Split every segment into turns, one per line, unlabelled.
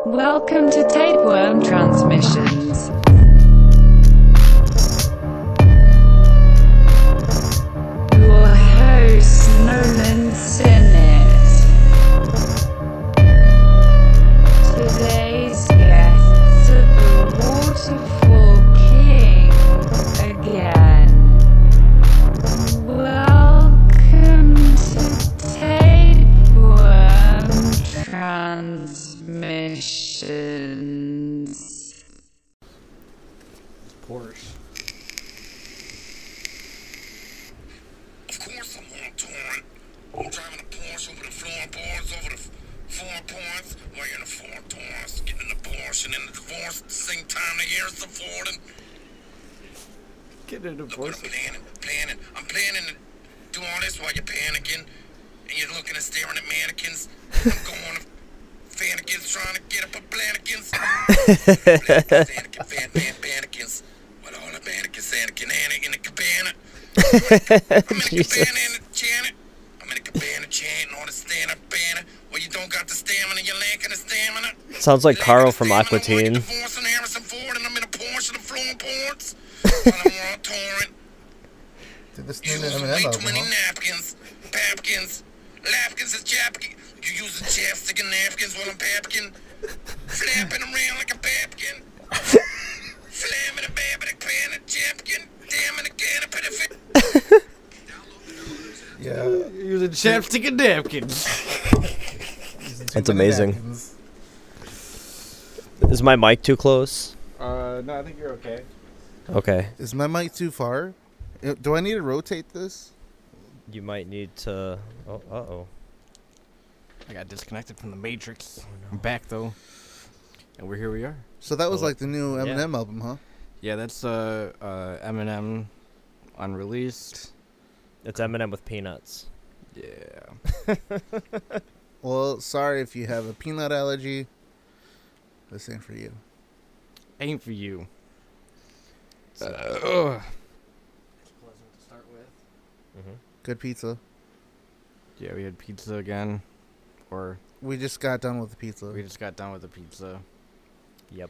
Welcome to Tapeworm Transmissions. Your host, Nolan Sinnett. Today's guests are the Waterfall King again. Welcome to Tapeworm Transmissions.
Porsche.
Of course I'm on touring. I'm driving a Porsche over the floorboards, over the 4 points, while you're in the 4 tours, getting an abortion and a divorce at the same time the years affording.
Get a
Look
divorce.
what I'm planning. I'm planning to do all this while you're panicking, and you're looking and staring at mannequins. I'm going to Fannikins trying to get up a Blanikins. Fannikins. What all the mannequins, Anakin, Anna in the cabana. I'm in a cabana and a Janet. I'm in a cabana chanting on a stand-up banner. Well, you don't got the stamina, you're lacking the stamina.
Sounds like Carl from Aqua
I'm
Teen.
divorcing Harrison Ford, and I'm in a Porsche, the floorboards. While I'm on touring.
Did this
You
new
use
Eminem
way
album,
too many
huh?
napkins, papkins, lapkins is chapkin. You use the chapstick and napkins while I'm papkin, flapping around like a papkin, slamming a babbling pan and chapkin, damn it again, I put a fit.
Yeah.
Using chapstick and napkins.
That's amazing. Is my mic too close?
No, I think you're okay.
Okay.
Is my mic too far? Do I need to rotate this?
You might need to... Oh, uh-oh.
I got disconnected from the Matrix. I'm back though, and we are.
So that was
Oh,
like the new
yeah.
Eminem album, huh?
Yeah, that's Eminem unreleased.
It's Eminem with peanuts.
Yeah.
Well, sorry if you have a peanut allergy. This ain't for you.
Ain't for you.
So,
Ugh. It's pleasant to start with.
Good pizza.
Yeah, we had pizza again, or
We just got done with the pizza.
we just got done with the pizza,
Yep.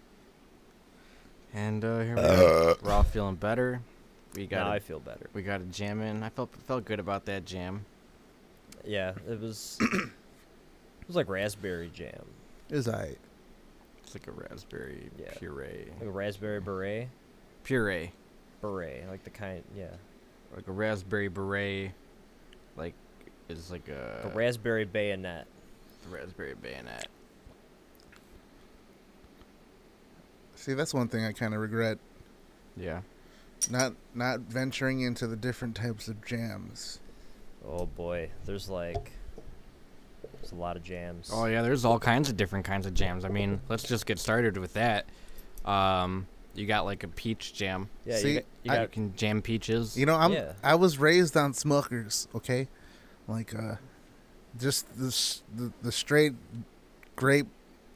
and here we are. We're all feeling better. We got
Now
a,
I feel better.
we got a jam in. I felt good about that jam.
Yeah, it was... it was like raspberry jam.
It was aight.
It's like a raspberry
Yeah.
puree.
Like a raspberry beret.
Puree.
Beret. Like the kind... Yeah.
Like a raspberry beret, like is like a
raspberry bayonet.
raspberry bayonet.
See, that's one thing I kind of regret.
Yeah.
Not venturing into the different types of jams.
Oh boy. There's like... There's a lot of jams.
Oh yeah, there's all kinds of different kinds of jams. I mean, let's just get started with that. You got like a peach jam.
Yeah,
See,
you
You
got...
can jam peaches.
You know,
Yeah.
I was raised on Smuckers, okay? Like, just the straight grape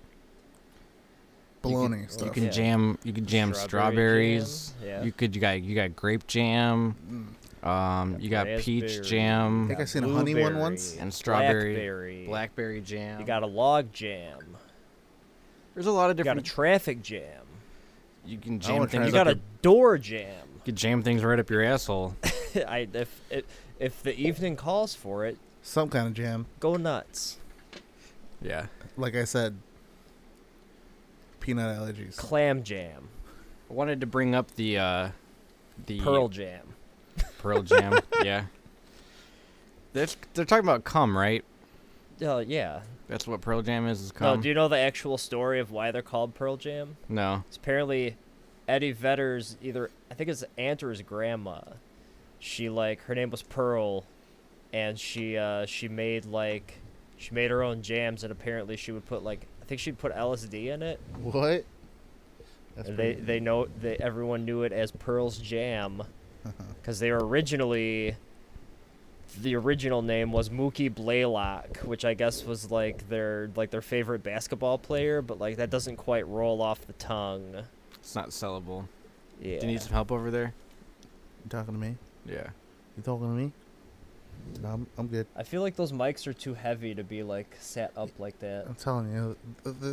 bologna stuff.
You can
Yeah.
jam. You can jam
Strawberry
strawberries.
jam, yeah.
You got grape jam. You got peach
raspberry,
jam
I think I seen a honey one
blueberry,
once.
and strawberry,
blackberry.
blackberry jam.
You got a log jam.
There's a lot of
You got a
different.
traffic jam.
You can
I
jam
wanna try
things.
You got
up
a door jam.
You can jam things right up your asshole.
If the evening calls for it,
Some kind of jam.
go nuts.
Yeah.
Like I said, peanut allergies.
Clam jam.
I wanted to bring up the
Pearl jam.
Pearl jam. Yeah. They're talking about cum, right?
Yeah.
That's what Pearl Jam is
No,
cum.
do you know the actual story of why they're called Pearl Jam?
No.
It's apparently Eddie Vedder's I think his aunt or his grandma. Her name was Pearl, and she made her own jams, and apparently she would put I think she'd put LSD in it.
What? That's
And
pretty-
everyone knew it as Pearl's Jam, because they were originally. The original name was Mookie Blaylock, which I guess was their favorite basketball player, but that doesn't quite roll off the tongue.
It's not sellable.
Yeah.
Do you need some help over there?
You talking to me?
Yeah.
You talking to me? No, I'm good.
I feel like those mics are too heavy to be sat up like that.
I'm telling you,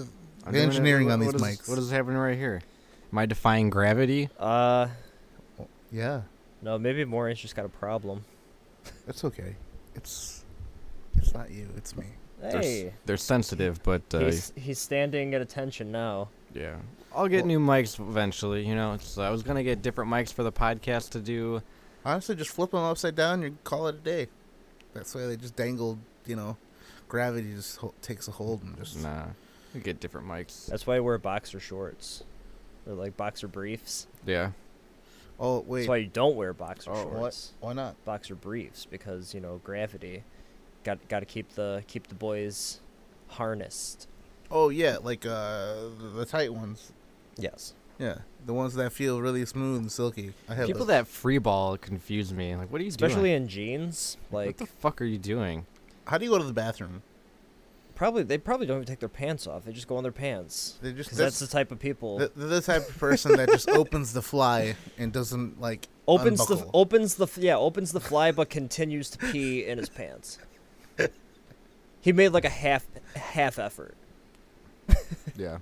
I'm
The
doing it.
engineering on these
What is-
mics.
What is happening right here? Am I defying gravity?
Yeah,
No, maybe Maureen's just got a problem.
it's okay. It's not you. It's me.
Hey,
They're sensitive, but
he's standing at attention now.
yeah. I'll get
Well-
new mics eventually. You know, I was gonna get different mics for the podcast to do.
Honestly, just flip them upside down. You call it a day. That's why they just dangled. Gravity just takes a hold and just.
Nah, we get different mics.
That's why I wear boxer shorts. Or like boxer briefs.
Yeah.
Oh wait.
That's why you don't wear boxer
Oh,
shorts.
Why not?
Boxer briefs because, gravity. Got to keep the boys harnessed.
Oh yeah, like the tight ones.
Yes.
Yeah, the ones that feel really smooth and silky. I have
People
those.
that free ball confuse me. Like, what are you
Especially
doing?
in jeans,
What
like
the fuck are you doing?
How do you go to the bathroom?
they probably don't even take their pants off. They just go on their pants.
They just
'Cause that's the type of people.
they're the type of person that just opens the fly and doesn't like
opens
unbuckle.
the fly but continues to pee in his pants. He made like a half effort.
Yeah.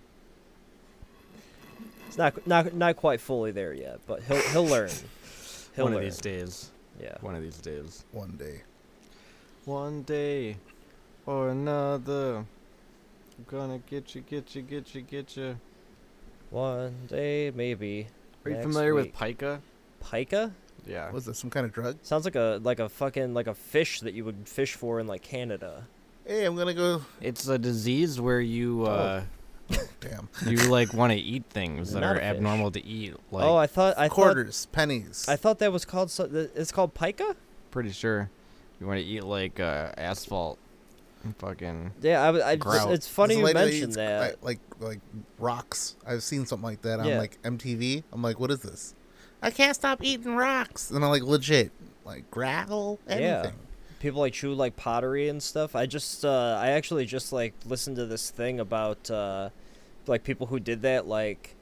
It's not quite fully there yet, but he'll learn. He'll
One
learn.
of these days.
Yeah.
One of these days.
One day.
One day or another. I'm gonna get you.
One day maybe.
Are you
next
familiar
week.
with pica?
Pica?
Yeah.
Was that some kind of drug?
Sounds like a fucking like a fish that you would fish for in like Canada.
Hey, I'm gonna go.
It's a disease where you
Damn.
you like want to eat things that
Not
are
a fish.
abnormal to eat. Like,
I thought
Quarters, pennies.
that was called it's called pica?
pretty sure you want to eat like asphalt. And fucking.
Yeah,
Grout.
it's funny
There's a
you
lady that
mentioned
eats,
that.
like rocks. I've seen something like that on
Yeah.
like MTV. I'm like, what is this? I can't stop eating rocks. And I'm like, legit, like gravel, anything.
Yeah. People like chew like pottery and stuff. I actually just like listened to this thing about like people who did that like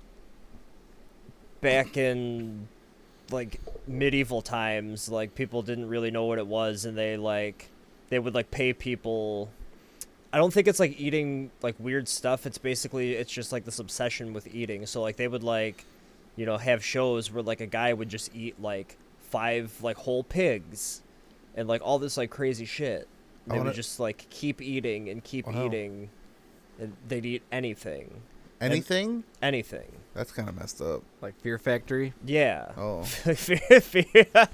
back in like medieval times. Like people didn't really know what it was, and they would like pay people. I don't think it's like eating like weird stuff. It's just like this obsession with eating. So like they would like, have shows where like a guy would just eat like 5 like whole pigs and like all this like crazy shit. They would just like keep eating and keep
Wow.
eating, and they'd eat anything.
Anything?
Anything.
That's kind of messed up.
Like Fear Factory.
Yeah.
Oh,
Fear-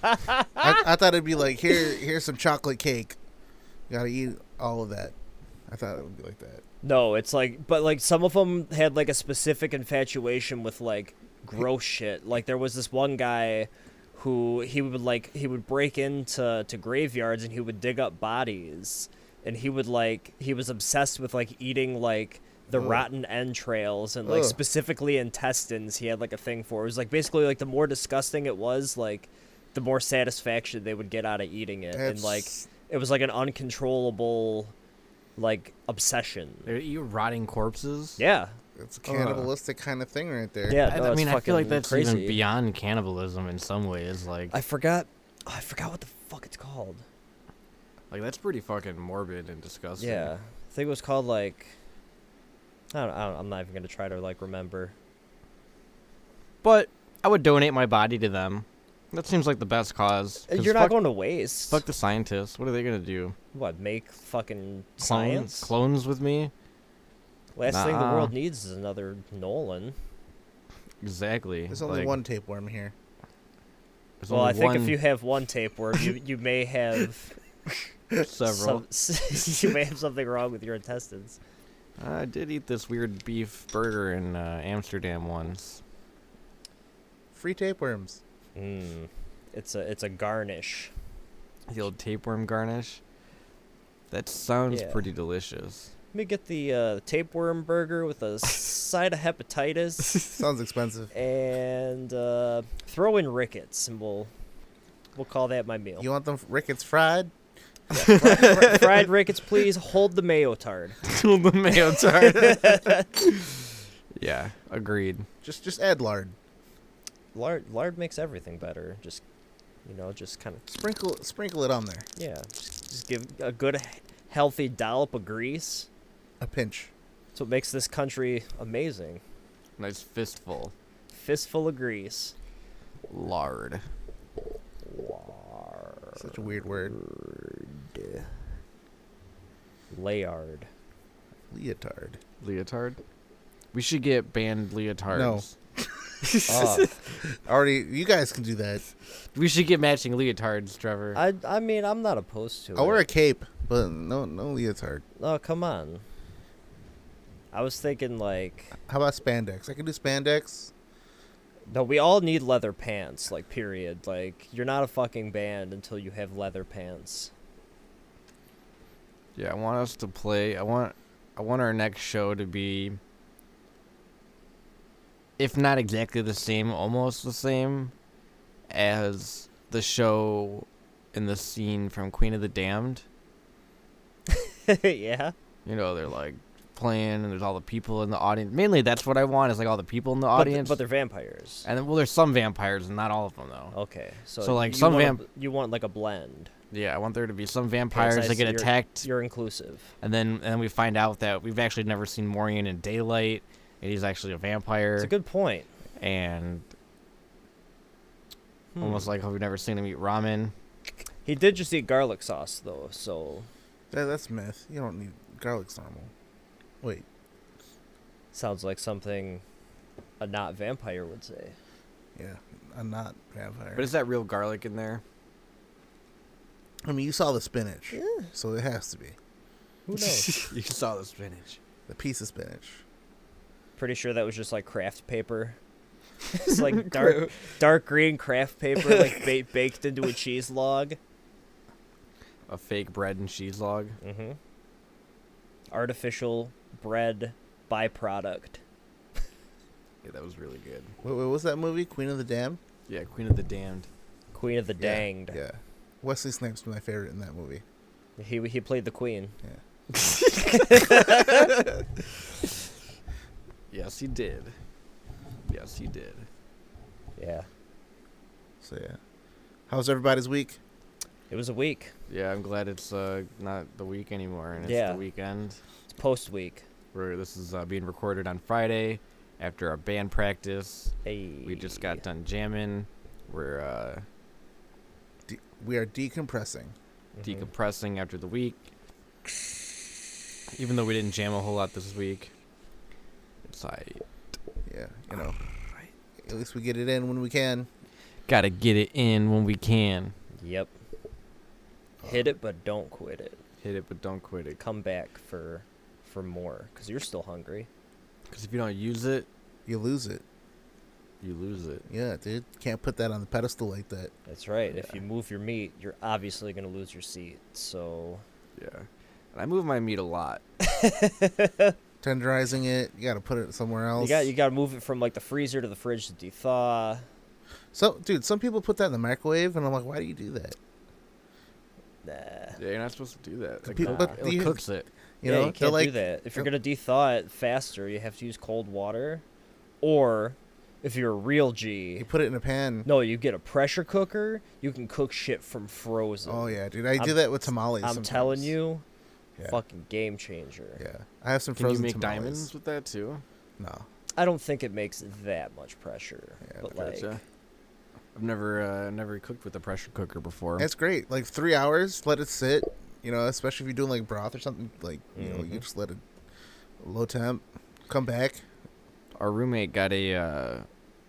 I thought it'd be like here's some chocolate cake. You gotta eat all of that. I thought it would be like that.
No, it's like, but like some of them had like a specific infatuation with like gross shit. Like there was this one guy who he would break into graveyards and he would dig up bodies, and he was obsessed with like eating like the
Ugh.
rotten entrails and like
Ugh.
specifically intestines. He had like a thing for. It was like basically like the more disgusting it was, like the more satisfaction they would get out of eating it, and like
It's-
it was like an uncontrollable like obsession.
They eat rotting corpses.
Yeah.
It's a cannibalistic kind of thing right there.
Yeah,
I,
no,
I
it's
mean, I feel like
fucking
that's
crazy.
even beyond cannibalism in some ways. Like,
I forgot what the fuck it's called.
like that's pretty fucking morbid and disgusting.
Yeah, I think it was called like. I don't. I'm not even gonna try to like remember.
But I would donate my body to them. That seems like the best cause. 'Cause
You're not
fuck-
going to waste.
Fuck the scientists. What are they gonna do?
What, make fucking
Clone-
science?
Clones with me?
Last thing the
Nah.
world needs is another Nolan.
Exactly.
There's only
Like,
one tapeworm here.
there's
Well,
only
I think
one-
if you have one tapeworm, you may have
several.
you may have something wrong with your intestines.
I did eat this weird beef burger in Amsterdam once.
Free tapeworms.
It's a garnish.
The old tapeworm garnish. That sounds
Yeah.
pretty delicious.
Let me get the tapeworm burger with a side of hepatitis.
Sounds expensive.
And throw in rickets, and we'll call that my meal.
You want them rickets fried?
Fried rickets, please. Hold the mayo tart.
The mayo tart. Yeah, agreed.
Just add lard.
Lard makes everything better. Just kind of
Sprinkle it on there.
just give a good healthy dollop of grease.
A pinch.
That's what makes this country amazing.
Nice fistful.
Fistful of grease.
Lard.
Such a weird word.
Layard.
Leotard.
Leotard. We should get banned leotards.
Oh,
Already, you guys can do that.
We should get matching leotards, Trevor.
I mean, I'm not opposed to it.
I'll wear a cape, but no leotard.
Oh, come on. I was thinking like,
How about spandex? I can do spandex.
no, we all need leather pants, like period. Like, you're not a fucking band until you have leather pants.
Yeah, I want us to play. I want our next show to be, if not exactly the same, almost the same as the show in the scene from Queen of the Damned.
Yeah.
You know, they're like playing and there's all the people in the audience. Mainly that's what I want, is like all the people in the audience.
But they're vampires.
And then, well, there's some vampires and not all of them though.
Okay.
So, like,
you
some
want you want like a blend.
Yeah, I want there to be some
Okay,
vampires
so
that get
you're-
attacked,
You're inclusive.
and then we find out that we've actually never seen Morian in daylight, and he's actually a vampire.
It's a good point.
And
Hmm.
almost like how we've never seen him eat ramen.
He did just eat garlic sauce though, so
That's myth. You don't need garlic's normal. Wait,
sounds like something a not vampire would say.
yeah, I'm not vampire.
But is that real garlic in there?
I mean, you saw the spinach, so it has to be
Who knows?
You saw the spinach.
the piece of spinach.
Pretty sure that was just like craft paper. It's like dark green craft paper, like baked into a cheese log.
A fake bread and cheese log.
Mm-hmm. Artificial bread byproduct.
Yeah, that was really good.
Wait, what was that movie? Queen of the Damned?
Yeah, Queen of the Damned.
Queen of the
Yeah,
Danged.
Yeah. Wesley Snipes was my favorite in that movie.
He played the queen.
Yes, he did. Yes, he did.
Yeah.
So yeah. How's everybody's week?
It was a week.
Yeah, I'm glad it's not the week anymore, and it's
Yeah.
the weekend.
It's post week.
Where this is being recorded on Friday after our band practice.
Hey.
We just got done jamming. We're
We are decompressing.
decompressing after the week. Even though we didn't jam a whole lot this week, it's like
Yeah, you know. At least we get it in when we can.
gotta get it in when we can.
Yep. Hit it, but don't quit it.
Hit it, but don't quit it.
Come back for more, because you're still hungry.
Because if you don't use it,
You lose it.
you lose it.
Yeah, dude. Can't put that on the pedestal like that.
That's right. If you move your meat, you're obviously going to lose your seat. So,
Yeah. And I move my meat a lot.
Tenderizing it, you got to put it somewhere else.
you got to move it from like the freezer to the fridge to de-thaw.
So, dude, some people put that in the microwave, and I'm like, why do you do that?
Nah.
Yeah, you're not supposed to do that. Like,
People-
it
but you-
cooks it.
You
Yeah,
know,
you
they're
can't do that. If you're
they're-
going to de-thaw it faster, you have to use cold water. Or, if you're a real G,
you put it in a pan.
no, you get a pressure cooker. You can cook shit from frozen.
Oh yeah, dude. I do
I'm-
that with tamales.
I'm
sometimes.
telling you,
Yeah.
fucking game changer.
Yeah, I have some
Can you
frozen
make
tamales.
diamonds with that too?
No.
I don't think it makes that much pressure.
Yeah,
but like,
Gotcha. I've never cooked with a pressure cooker before.
It's great. Like 3 hours, let it sit. You know, especially if you're doing like broth or something. Like you know, you just let it low temp. Come back.
Our roommate got a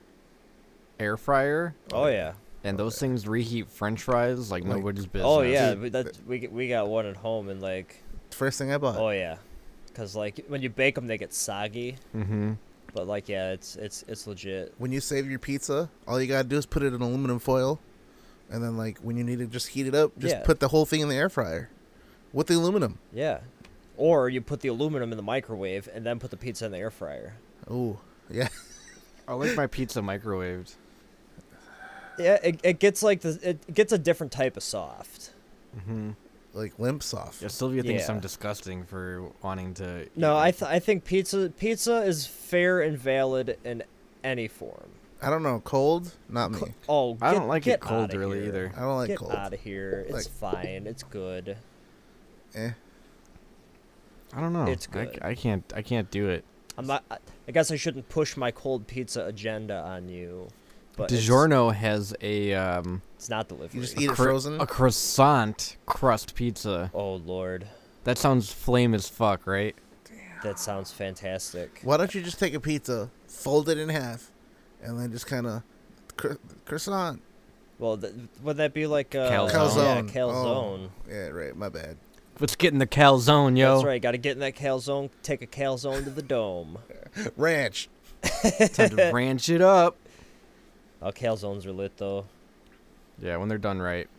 air fryer,
oh yeah.
and those things reheat French fries like
Like-
nobody's business.
Oh yeah,
Dude,
we got one at home and like,
First thing I bought.
oh yeah, because like when you bake them they get soggy,
Mm-hmm.
but like yeah, it's legit.
When you save your pizza, all you gotta do is put it in aluminum foil, and then like when you need to just heat it up, just
Yeah.
put the whole thing in the air fryer with the aluminum.
Yeah, or you put the aluminum in the microwave and then put the pizza in the air fryer.
Oh yeah.
I like my pizza microwaved.
Yeah, it gets like it gets a different type of soft.
Mm-hmm.
Like limp soft.
Yeah, Sylvia thinks
Yeah.
I'm disgusting for wanting to. eat
No,
my-
I think pizza is fair and valid in any form.
I don't know. Cold, not me.
Oh,
I don't like it
get
cold
outta
really
here.
either.
I don't like
Get
cold.
out of here. It's
Like-
fine. It's good.
Eh.
I don't know.
It's good.
I can't do it.
I'm not. I guess I shouldn't push my cold pizza agenda on you. But
DiGiorno has a
it's not delivery.
You just eat it frozen.
a croissant crust pizza.
Oh Lord,
That sounds flame as fuck, right?
that sounds fantastic.
Why don't you just take a pizza, fold it in half, and then just kind of croissant?
Well, would that be like
Calzone.
Yeah,
Calzone.
calzone.
Oh, yeah, right. My bad.
Let's get in the calzone, yo.
That's right. Got to get in that calzone. Take a calzone to the dome.
Ranch.
Time to ranch it up.
Oh, calzones are lit though.
Yeah, when they're done right.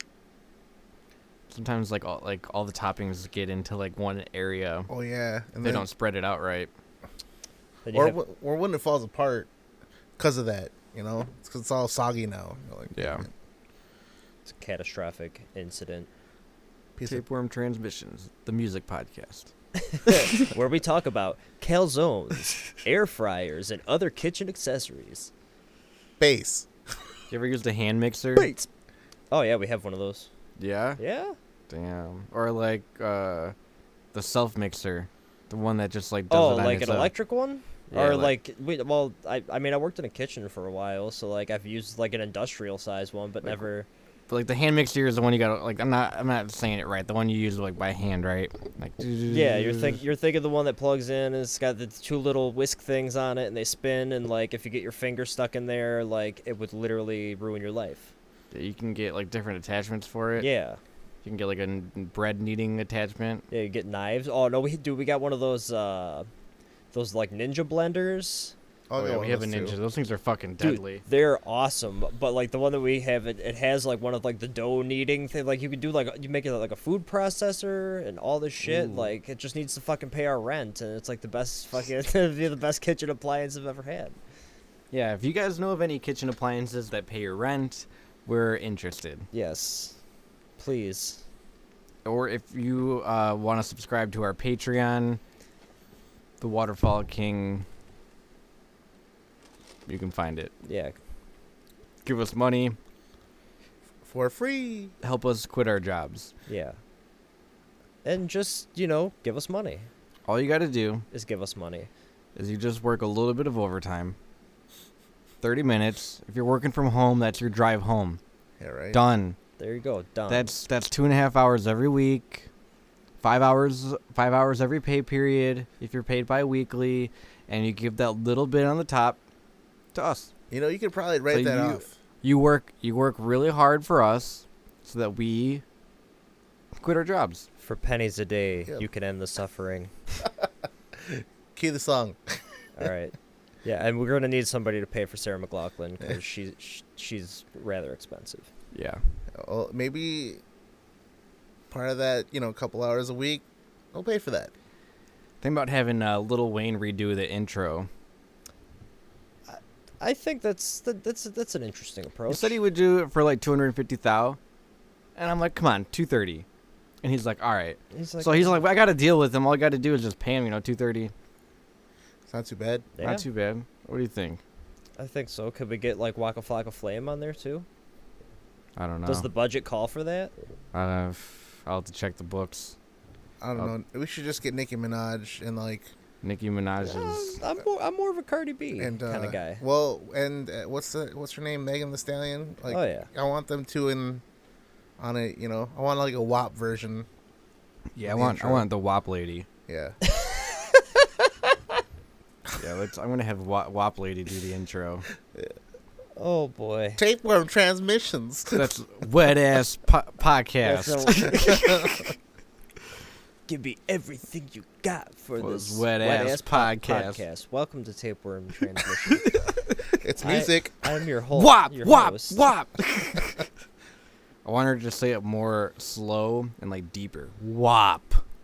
Sometimes like all the toppings get into like one area.
Oh yeah. And
They don't spread it out right.
Then you
Or
have-
or when it falls apart, because of that. You know, because it's all soggy now. You're like,
Yeah.
it's a catastrophic incident
Piece of
Tapeworm Transmissions, the music podcast.
where we talk about calzones, air fryers, and other kitchen accessories.
base.
You ever used a hand mixer?
Oh yeah, we have one of those.
Yeah?
Yeah.
Damn. Or like the self mixer. The one that just like does
Oh,
it on
like
its
an
own.
electric one?
Yeah,
Or
like-
I mean I worked in a kitchen for a while, so like I've used like an industrial size one, but never.
But like the hand mixer is the one you gotta like. I'm not saying it right. The one you use like by hand, right? Like.
Yeah, you're thinking the one that plugs in. And it's got the two little whisk things on it, and they spin. And like if you get your finger stuck in there, like it would literally ruin your life.
Yeah, you can get like different attachments for it.
Yeah.
You can get like a bread kneading attachment.
Yeah, you get knives. Oh no, we got one of those like ninja blenders.
I'll
Oh
go
yeah,
on
we have a
those
ninja.
too.
Those things are fucking
Dude,
deadly.
they're awesome. But like the one that we have, it has like one of like the dough kneading thing. Like you could do like you make it like a food processor and all this shit.
Ooh.
Like it just needs to fucking pay our rent, and it's like the best fucking it'd be the best kitchen appliance I've ever had.
Yeah, if you guys know of any kitchen appliances that pay your rent, we're interested.
Yes, please.
Or if you want to subscribe to our Patreon, The Waterfall King, you can find it.
Yeah.
Give us money,
For free.
help us quit our jobs.
Yeah. And just, give us money.
All you got to do
Is give us money.
is you just work a little bit of overtime. 30 minutes. If you're working from home, that's your drive home.
Yeah, right.
Done.
There you go. Done.
That's 2.5 hours every week. 5 hours every pay period if you're paid bi-weekly, and you give that little bit on the top to us.
You know, you could probably write that off.
You work really hard for us so that we quit our jobs.
For pennies a day,
Yep.
you can end the suffering.
Key the song.
All right. Yeah, and we're gonna need somebody to pay for Sarah McLaughlin because she's rather expensive.
Yeah.
Well, maybe part of that, a couple hours a week, I'll pay for that.
Think about having Lil Wayne redo the intro.
I think that's an interesting approach.
He said he would do it for like 250,000, and I'm like, come on, 230, and he's like, all right.
He's like,
So he's like, well, I got to deal with him. All I got to do is just pay him, 230.
It's not too bad.
yeah,
Not too bad. What do you think?
I think so. Could we get like Waka Flocka Flame on there too?
I don't know.
Does the budget call for that?
I'll have to check the books.
I don't know. We should just get Nicki Minaj and
Nicki Minaj's.
I'm more of a Cardi B
and
kind of guy.
Well, and what's her name? Megan Thee Stallion. Like,
Oh, yeah.
I want them to on a I want like a WAP version.
Yeah, I
the
want
intro.
the WAP lady.
Yeah.
Yeah, I'm gonna have WAP lady do the intro.
Oh boy.
Tapeworm Transmissions.
That's wet ass podcast.
Give me everything you got for
Was
this
wet-ass podcast.
podcast. Welcome to Tapeworm Transmission.
It's music.
I'm your host.
WAP
your
WAP
host.
WAP. I want her to say it more slow and like deeper. WAP.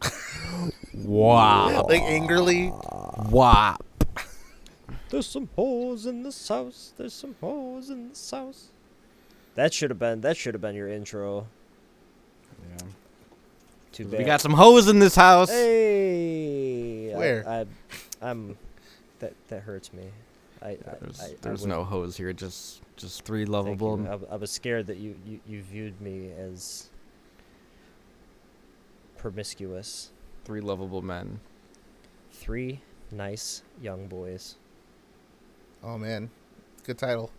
WAP.
Like angrily.
WAP.
There's some hoes in this house. There's some hoes in this house. That should have been your intro.
Yeah.
Too bad.
We got some hoes in this house.
Hey.
Where?
I'm. That hurts me.
There's
I
no
would-
hoes here. Just three
thank you.
lovable.
I was scared that you viewed me as promiscuous.
Three lovable men.
3 nice young boys.
Oh man, good title.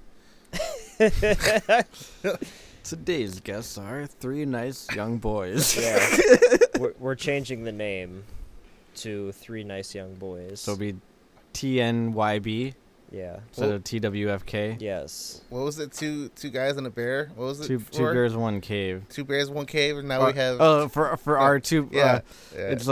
Today's guests are three nice young boys.
Yeah. we're changing the name to 3 nice young boys.
So it'll be TNYB
yeah.
instead of TWFK.
Yes.
What was it? Two guys and a bear. What was it?
Two
for?
bears, one cave.
2 bears, 1 cave, and now we have.
for our two.
Yeah.
It's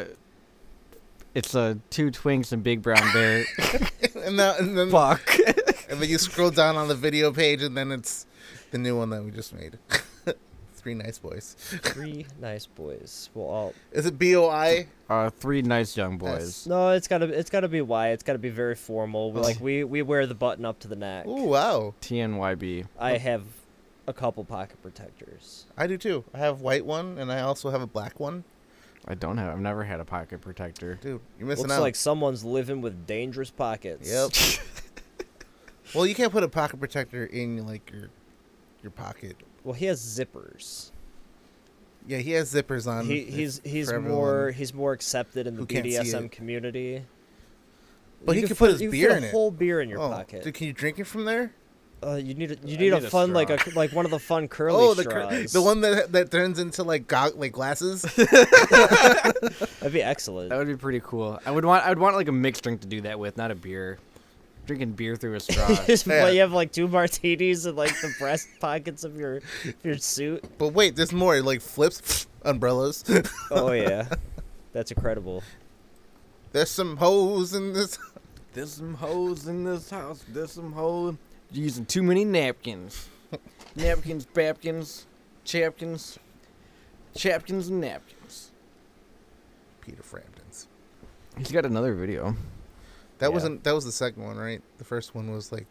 a 2 twinks and big brown bear.
and then
Fuck.
and then you scroll down on the video page, and then it's the new one that we just made. 3 nice boys.
3 nice boys. We'll all.
Is it BOI?
3 nice young boys.
No, it's gotta be Y. It's gotta be very formal.
Oh.
Like we wear the button up to the neck.
Oh wow,
TNYB.
I have a couple pocket protectors.
I do too. I have a white one, and I also have a black one.
I've never had a pocket protector.
Dude, you're missing
Looks
out.
like someone's living with dangerous pockets.
Yep. Well, you can't put a pocket protector in like your pocket.
Well, he has zippers.
Yeah, he has zippers on.
He's
for everyone.
more accepted in the
who can't see
BDSM
it.
community.
But
You
he
can
could put his
you can
beer
fit
in
a
it.
whole beer in your
Oh,
pocket.
dude, can you drink it from there?
You need a
need a
fun
straw.
like one of the fun curly
Oh,
straws.
the one that turns into like glasses.
That'd be excellent.
That would be pretty cool. I would want like a mixed drink to do that with, not a beer. Drinking beer through a straw.
Yeah.
You have like 2 martinis in like the breast pockets of your suit.
But wait, there's more. Like flips, umbrellas.
Oh yeah, that's incredible.
There's some hoes in this.
There's some hoes in this house. There's some hoes using too many napkins. Napkins, babkins, chapkins, chapkins, and napkins.
Peter Framptons.
He's got another video.
That
Yeah.
wasn't. That was the second one, right? The first one was like.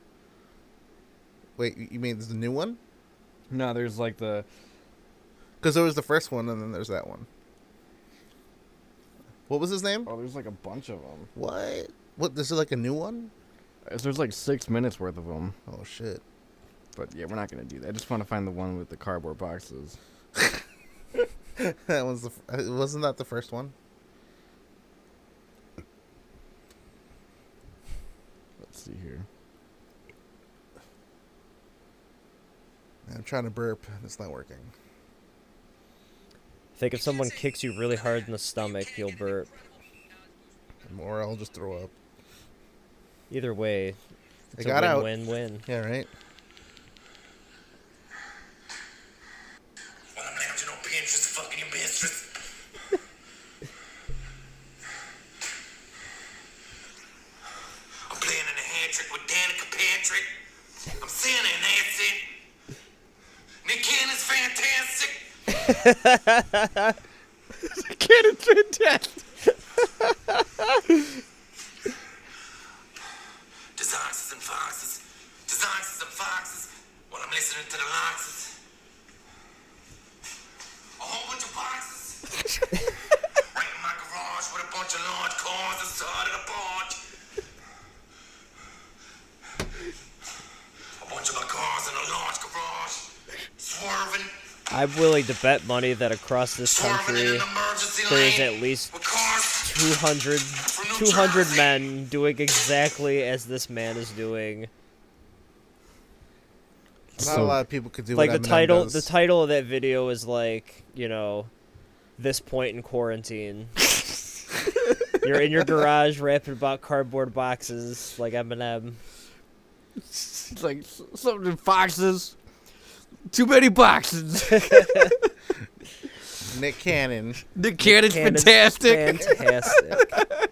Wait, you mean there's the new one?
No, there's like the.
Because there was the first one, and then there's that one. What was his name?
Oh, there's like a bunch of them.
What? What? This is like a new one?
There's like 6 minutes worth of them.
Oh shit!
But yeah, we're not gonna do that. I just want to find the one with the cardboard boxes.
That was wasn't that the first one?
Let's see here.
I'm trying to burp. It's not working.
I think if someone kicks you really hard in the stomach, you'll burp.
Or I'll just throw up.
Either way, it's
got
a
out.
win-win.
Yeah, right.
While I'm lounging on Pinterest, fucking your mistress. I'm playing in a hand trick with Danica Patrick. I'm Santa and that's it. Nick Cannon's fantastic.
Cannon's fantastic.
Designs and foxes. Designs and foxes. While I'm listening to the Loxes. A whole bunch of boxes. Right in my garage with a bunch of large cars inside of the barge. A bunch of my cars in a large garage. Swerving.
I'm willing to bet money that across this
Swerving in
country,
an emergency
there is
lane
at least
with cars
200 men doing exactly as this man is doing.
Not a lot of people could do
Like
what
the
Eminem
title,
does.
the title of that video is like, you know, this point in quarantine. You're in your garage rapping about cardboard boxes like Eminem.
It's like something foxes. Too many boxes.
Nick Cannon.
The cannon's
Cannon's
fantastic.
Fantastic.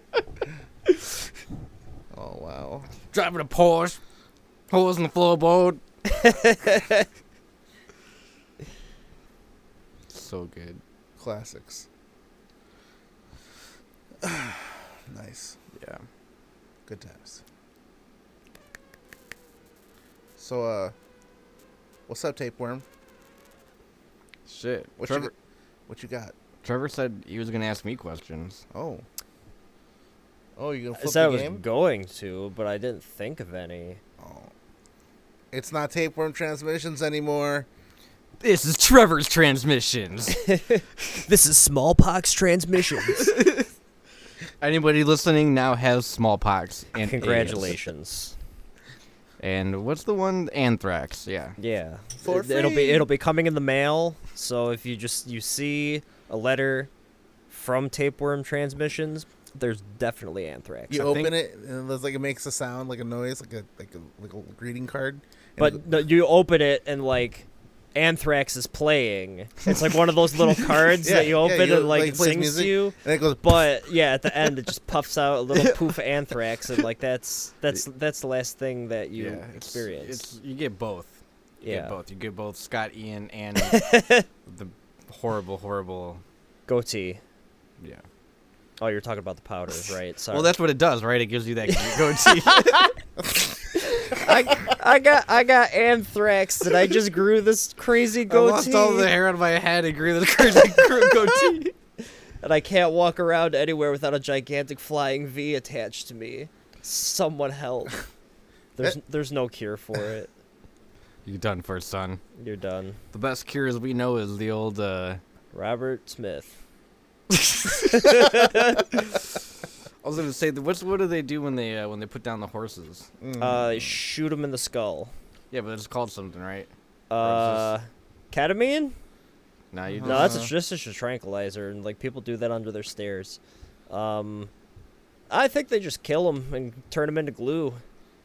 Oh wow.
Driving a Porsche. Holes in the floorboard. So good.
Classics. Nice.
Yeah.
Good times. So what's up, Tapeworm?
Shit.
What
Trevor,
you got?
Trevor said he was gonna ask me questions.
Oh. Oh, you gonna
I
flip
said I
the
was
game?
going to, but I didn't think of any.
Oh. It's not Tapeworm Transmissions anymore.
This is Trevor's Transmissions.
This is smallpox transmissions.
Anybody listening now has smallpox. And
Congratulations.
And what's the one? Anthrax. Yeah.
Yeah.
For
It'll be coming in the mail. So if you see a letter from Tapeworm Transmissions, there's definitely anthrax.
You
I
open
think-
it and it's like it makes a sound, like a noise, like a greeting card. And
But no, you open it and like anthrax is playing. It's like one of those little cards
Yeah,
that you
yeah,
open and like
it
it
plays
sings
music,
to you.
and it goes.
But yeah, at the end it just puffs out a little poof of anthrax, and like that's the last thing that you
it's-
experience.
you get both. You
Yeah.
get both. You get both Scott Ian and the horrible.
Goatee.
Yeah.
Oh, you're talking about the powders, right? Sorry.
Well, that's what it does, right? It gives you that goatee.
I got anthrax, and I just grew this crazy
I
goatee.
lost all the hair on my head and grew this crazy goatee.
And I can't walk around anywhere without a gigantic flying V attached to me. Someone help. There's no cure for it.
You're done for, son.
You're done.
The best cures we know is the old.
Robert Smith.
I was gonna say, what do they do when they put down the horses?
Shoot him in the skull.
Yeah, but it's called something, right?
Ketamine?
No, you.
No, that's just a tranquilizer, and like people do that under their stairs. I think they just kill them and turn them into glue.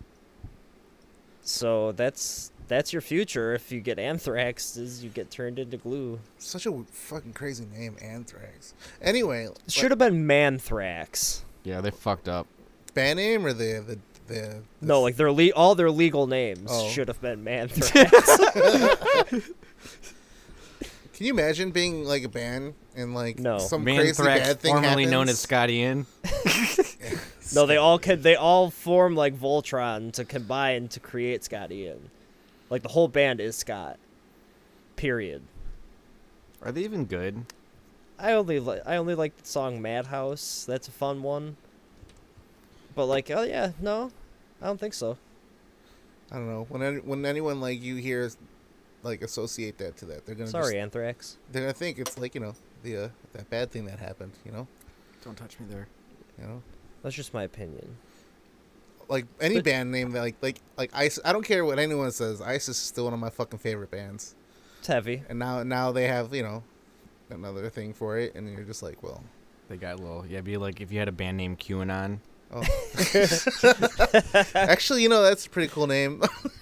So that's your future if you get anthrax, is you get turned into glue.
Such a fucking crazy name, Anthrax. Anyway,
Should have been Manthrax.
Yeah, they fucked up.
band name or the
No, like all their legal names
Oh.
should have been Manthrax.
Can you imagine being like a band and like
No.
some crazy bad
Manthrax,
thing
formerly known
happens?
as Scott Ian.
No, they all form like Voltron to combine to create Scott Ian. Like the whole band is Scott. Period.
Are they even good?
I only like the song Madhouse. That's a fun one. But like, oh yeah, no, I don't think so.
I don't know. When anyone like you hears like associate that to that, they're gonna
Sorry, Anthrax.
they're gonna think it's like the that bad thing that happened.
Don't touch me there.
That's just my opinion.
Like any
But-
band name that like ISIS. I don't care what anyone says. ISIS is still one of my fucking favorite bands.
It's heavy.
And now they have another thing for it, and you're just like, well,
They got a little. Yeah, be like if you had a band named QAnon.
oh. Actually, that's a pretty cool name.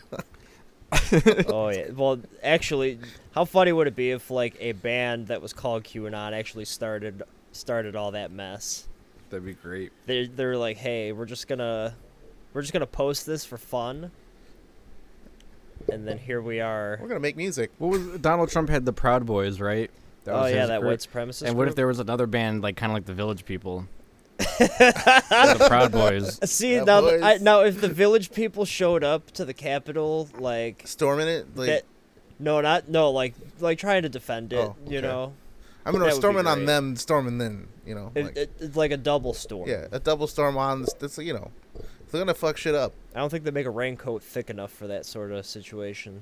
Oh yeah. Well, actually, how funny would it be if like a band that was called QAnon actually started all that mess?
That'd be great.
They're like, hey, we're just gonna post this for fun, and then here we are.
We're gonna make music.
What was Donald Trump had the Proud Boys, right?
Oh
was
yeah,
his
that
group.
white supremacist.
And what if
group?
there was another band like kind of like the Village People? The Proud Boys.
See
Yeah,
now,
boys.
now if the Village People showed up to the Capitol, like
Storming it. Like
like trying to defend it,
Oh,
you
okay.
know,
I mean,
that
or
would be
storming on
great.
them, storming then.
it's like a double storm.
Yeah, a double storm on. That's they're gonna fuck shit up.
I don't think they make a raincoat thick enough for that sort of situation.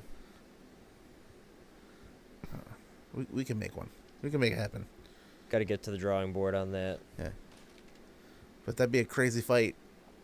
We can make one. We can make it happen.
Got to get to the drawing board on that.
But that'd be a crazy fight.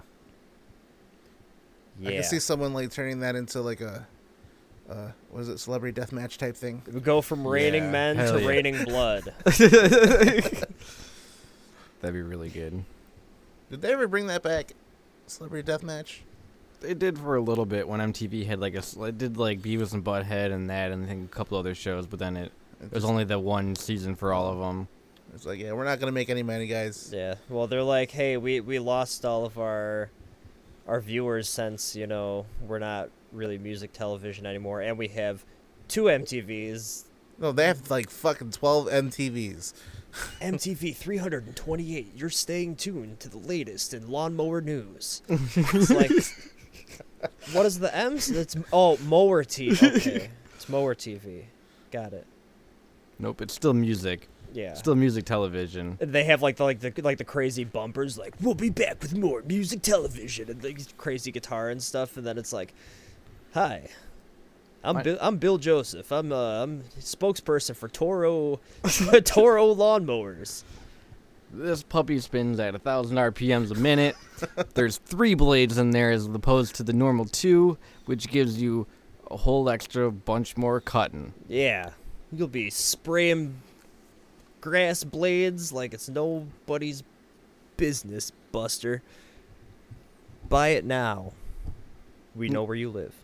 Yeah,
I can see someone like turning that into like a, what is it, celebrity deathmatch type thing.
it would go from raining
Yeah,
men
hell
to
yeah.
raining blood.
That'd be really good.
Did they ever bring that back? Celebrity deathmatch.
They did for a little bit when MTV had like it did like Beavis and Butthead and that, and I think a couple other shows, but then it was only the one season for all of them.
It's like, yeah, we're not gonna make any money, guys.
Yeah, well, they're like, hey, we lost all of our viewers since we're not really music television anymore, and we have 2 MTVs.
No, they have like fucking 12 MTVs.
MTV 328. You're staying tuned to the latest in lawnmower news. It's like, what is the M's? It's mower TV. Okay, it's mower TV. Got it.
Nope, it's still music.
Yeah.
Still music television.
They have like the crazy bumpers, like we'll be back with more music television and like crazy guitar and stuff, and then it's like, hi, I'm Bill Joseph. I'm spokesperson for Toro Toro lawnmowers.
This puppy spins at 1,000 RPMs a minute. There's 3 blades in there as opposed to the normal 2, which gives you a whole extra bunch more cutting.
Yeah, you'll be spraying grass blades like it's nobody's business, Buster. Buy it now. We know where you live.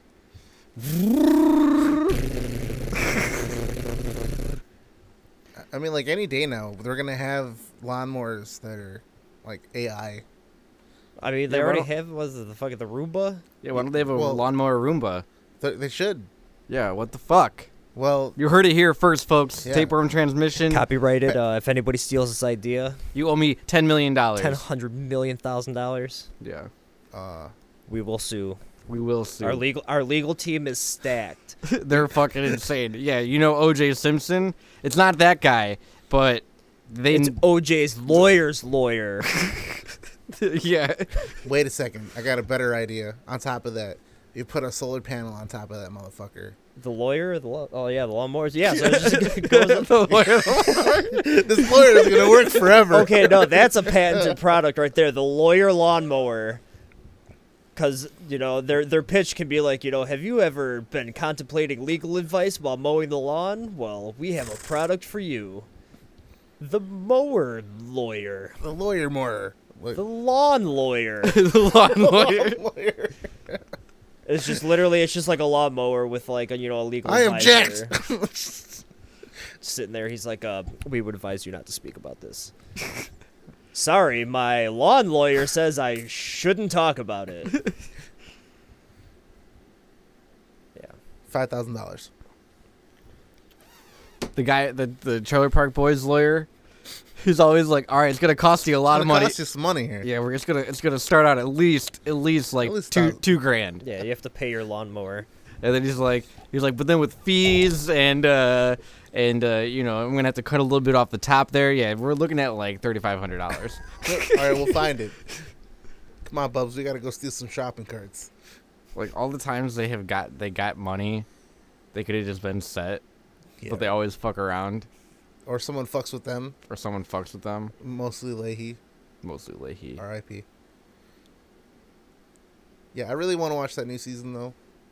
I mean, like any day now, they're gonna have lawnmowers that are like AI.
I mean, they
Yeah,
already
well-
have, was it the fucking the Roomba?
Yeah, why don't they have a
Well-
lawnmower Roomba?
They should.
Yeah, what the fuck?
Well,
You heard it here first, folks.
Yeah.
Tapeworm transmission.
Copyrighted. If anybody steals this idea,
You owe me $10 million.
$100 million.
Yeah,
We will sue.
we will see.
Our legal team is stacked.
They're fucking insane. Yeah, you know O.J. Simpson? It's not that guy, but they...
It's OJ's lawyer's lawyer.
yeah.
wait a second. I got a better idea. On top of that, you put a solar panel on top of that motherfucker.
The lawyer? Oh, yeah, the lawnmowers? Yeah, so it just goes up.
This lawyer is gonna work forever.
Okay, no, that's a patented product right there. The lawyer lawnmower. Because, you know, their pitch can be like, you know, have you ever been contemplating legal advice while mowing the lawn? Well, we have a product for you. The mower lawyer.
The lawyer more.
The lawn lawyer.
The lawn lawyer.
Lawyer.
It's just like a lawnmower with like a, you know, a legal
I
advisor.
object.
Sitting there, he's like, we would advise you not to speak about this. Sorry, my lawn lawyer says I shouldn't talk about it. Yeah.
$5,000.
The guy, the Trailer Park Boys lawyer, who's always like, all right, it's going to cost you a lot of money.
Cost you some money here.
Yeah, it's gonna start out at least like
At least
two
$1,000.
$2,000.
Yeah, you have to pay your lawnmower.
And then he's like, but then with fees and you know, I'm gonna have to cut a little bit off the top there. Yeah, we're looking at like $3,500.
All right, we'll find it. Come on, Bubs. We gotta go steal some shopping carts.
Like all the times they got money, they could have just been set, but they always fuck around,
Or someone fucks with them.
or someone fucks with them.
Mostly Leahy.
Mostly Leahy.
R.I.P. Yeah, I really want to watch that new season though.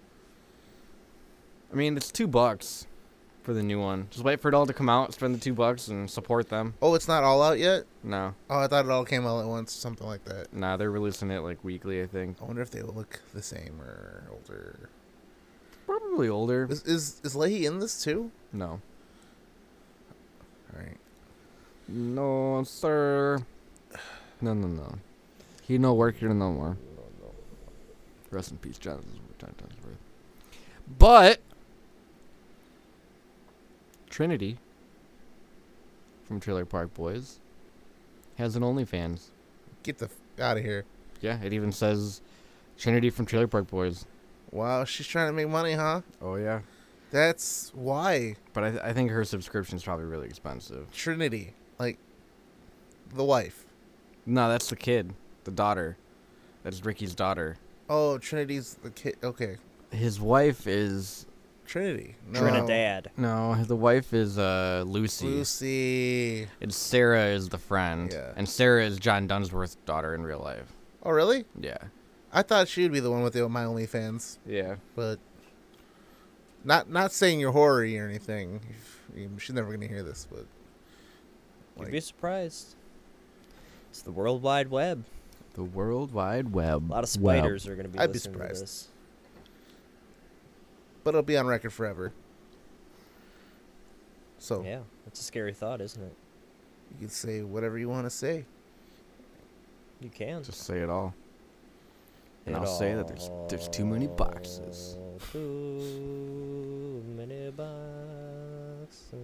I mean, it's $2 for the new one. Just wait for it all to come out, spend the $2 and support them.
Oh, it's not all out yet?
No,
Oh, I thought it all came out at once, something like that.
nah, they're releasing it like weekly, I think.
I wonder if they will look the same or older.
Probably older.
Is Leahy in this too?
No.
All right.
No, sir. No. He no work here no more. Rest in peace, John Dunsworth. But Trinity from Trailer Park Boys has an OnlyFans.
Get the out of here.
Yeah, it even says Trinity from Trailer Park Boys.
Wow, she's trying to make money, huh?
Oh yeah.
That's why.
But I think her subscription's probably really expensive.
Trinity, like the wife.
No, that's the kid, the daughter. That's Ricky's daughter.
Oh, Trinity's the kid. Okay,
His wife is
Trinity. No.
Trinidad.
no. The wife is Lucy.
Lucy.
And Sarah is the friend.
Yeah.
And Sarah is John Dunsworth's daughter in real life.
Oh, really?
Yeah.
I thought she would be the one with the My OnlyFans,
Yeah.
but not saying you're hoary or anything. She's never gonna hear this, but
You'd be surprised. It's the World Wide Web.
The World Wide Web.
A lot of spiders are going to be
I'd be
listening to
surprised.
this.
but it'll be on record forever. So
Yeah, it's a scary thought, isn't it?
you can say whatever you want to say.
You can.
Just say it all. And
It
I'll say that there's too many boxes.
all Too many boxes.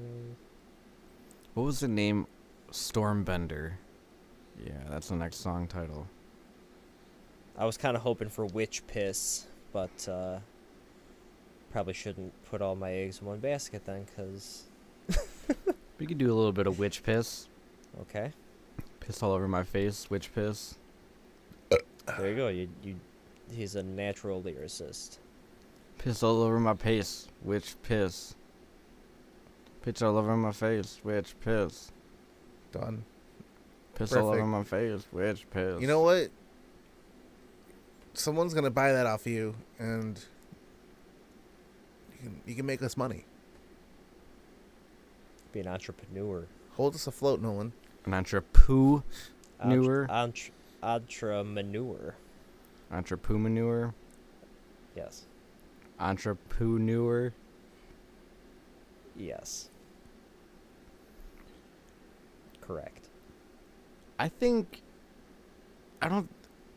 What was the name? Stormbender. Yeah, that's the next song title.
I was kind of hoping for witch piss, but probably shouldn't put all my eggs in one basket then, because...
We could do a little bit of witch piss.
Okay,
Piss all over my face, witch piss.
there you go. He's a natural lyricist.
Piss all over my face. Which piss? Pitch all over my face. Which piss?
Done.
Piss all over
Perfect.
my face. Which piss?
You know what? Someone's gonna buy that off you, and you can make us money.
Be an entrepreneur.
Hold us afloat, Nolan.
An entrepoo newer.
Entrepreneur.
Entrepoo manure.
Yes.
Entrepreneur.
Yes. Correct.
I think. I don't.